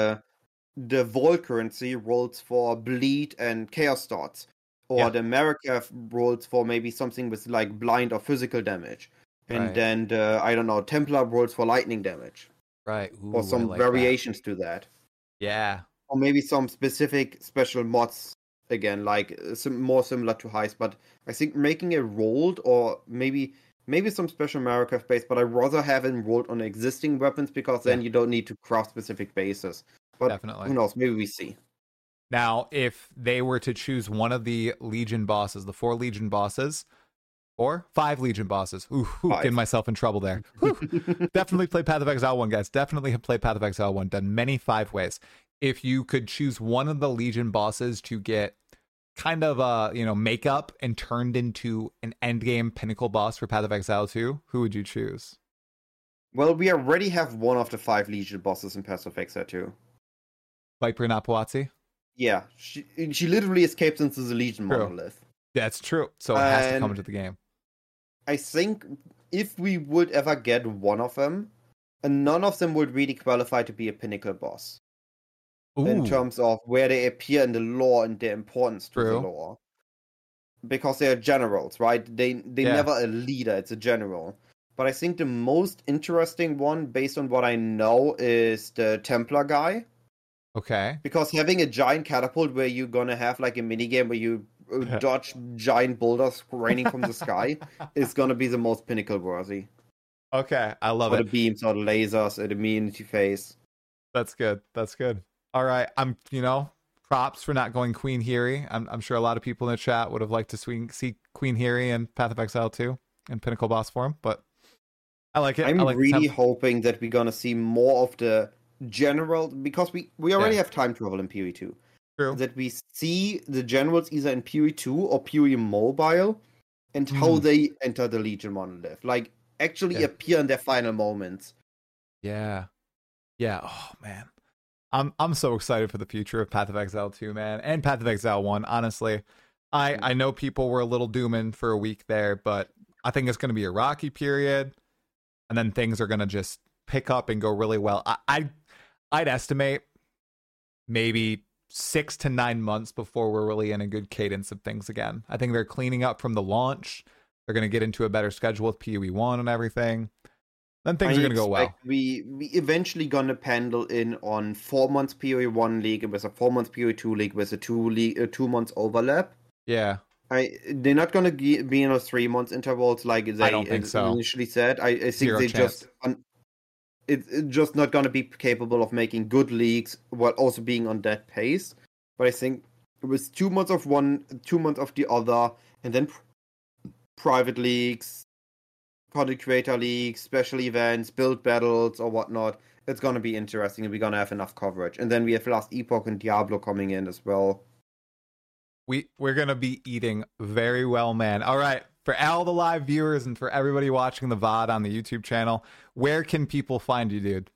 the Vol currency rolls for bleed and chaos darts. Or the America rolls for maybe something with like blind or physical damage. And then the, I don't know, Templar rolls for lightning damage. Right. Ooh, or some variations to that. Yeah. Or maybe some specific special mods, again, like more similar to Heist. But I think making it rolled, or maybe some special Marikaf base, but I'd rather have it rolled on existing weapons, because then you don't need to craft specific bases. But definitely. Who knows? Maybe we see. Now, if they were to choose one of the Legion bosses, the 4 Legion bosses, or 5 Legion bosses. Getting myself in trouble there. Definitely play Path of Exile 1, guys. Definitely have played Path of Exile 1. Done many 5 ways. If you could choose one of the Legion bosses to get kind of makeup and turned into an endgame pinnacle boss for Path of Exile 2, who would you choose? Well, we already have one of the 5 Legion bosses in Path of Exile 2. Viper Napuazzi? Yeah. She literally escapes into the Legion monolith. That's true. So it has to come into the game. I think if we would ever get one of them, none of them would really qualify to be a pinnacle boss. Ooh. In terms of where they appear in the lore and their importance to the lore. Because they are generals, right? They never a leader, it's a general. But I think the most interesting one, based on what I know, is the Templar guy. Okay. Because having a giant catapult where you're gonna have like a minigame where you dodge giant boulders raining from the sky is gonna be the most pinnacle worthy. Okay, I love Or it. the beams or the lasers or the immunity phase. That's good. That's good. All right. Props for not going Queen Hiri. I'm sure a lot of people in the chat would have liked to see Queen Hiri and Path of Exile 2 in Pinnacle Boss form, but I like it. I I'm like the really temp. hoping that we're gonna see more of the general, because we already have time travel in PoE2. True. That we see the generals either in PoE2 or PoE Mobile, and how they enter the Legion monolith. Like, actually appear in their final moments. Yeah. Yeah. Oh man. I'm so excited for the future of Path of Exile 2, man, and Path of Exile 1. Honestly, I know people were a little dooming for a week there, but I think it's going to be a rocky period, and then things are going to just pick up and go really well. I'd estimate maybe 6 to 9 months before we're really in a good cadence of things again. I think they're cleaning up from the launch. They're going to get into a better schedule with PoE 1 and everything. Then things are going to go well. We eventually going to pendle in on 4 months PoE 1 league with a 4 months PoE 2 league with a 2 months overlap. Yeah. They're not going to be in a 3 months intervals like they I don't think so. initially said. I think Zero they chance. it's just not going to be capable of making good leagues while also being on that pace. But I think it was 2 months of one, 2 months of the other, and then private leagues, content creator leagues, special events, build battles, or whatnot. It's going to be interesting, and we're going to have enough coverage. And then we have Last Epoch and Diablo coming in as well. We're going to be eating very well, man. All right. For all the live viewers and for everybody watching the VOD on the YouTube channel, where can people find you, dude?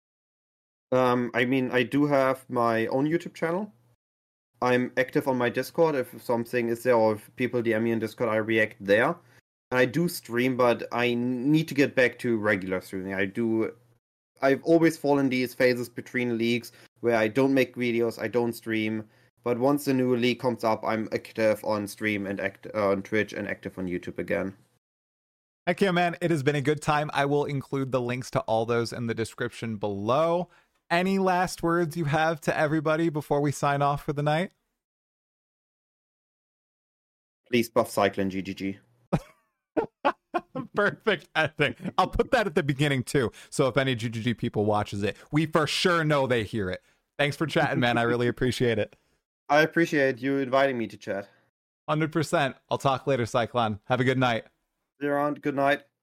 I do have my own YouTube channel. I'm active on my Discord. If something is there, or if people DM me in Discord, I react there. And I do stream, but I need to get back to regular streaming. I've always fallen these phases between leagues where I don't make videos, I don't stream. But once the new league comes up, I'm active on stream and on Twitch and active on YouTube again. Heck yeah, man. It has been a good time. I will include the links to all those in the description below. Any last words you have to everybody before we sign off for the night? Please buff Cyclone GGG. Perfect ending. I'll put that at the beginning too, so if any GGG people watches it, we for sure know they hear it. Thanks for chatting, man. I really appreciate it. I appreciate you inviting me to chat. 100%. I'll talk later, Cyclone. Have a good night. See you around. Good night.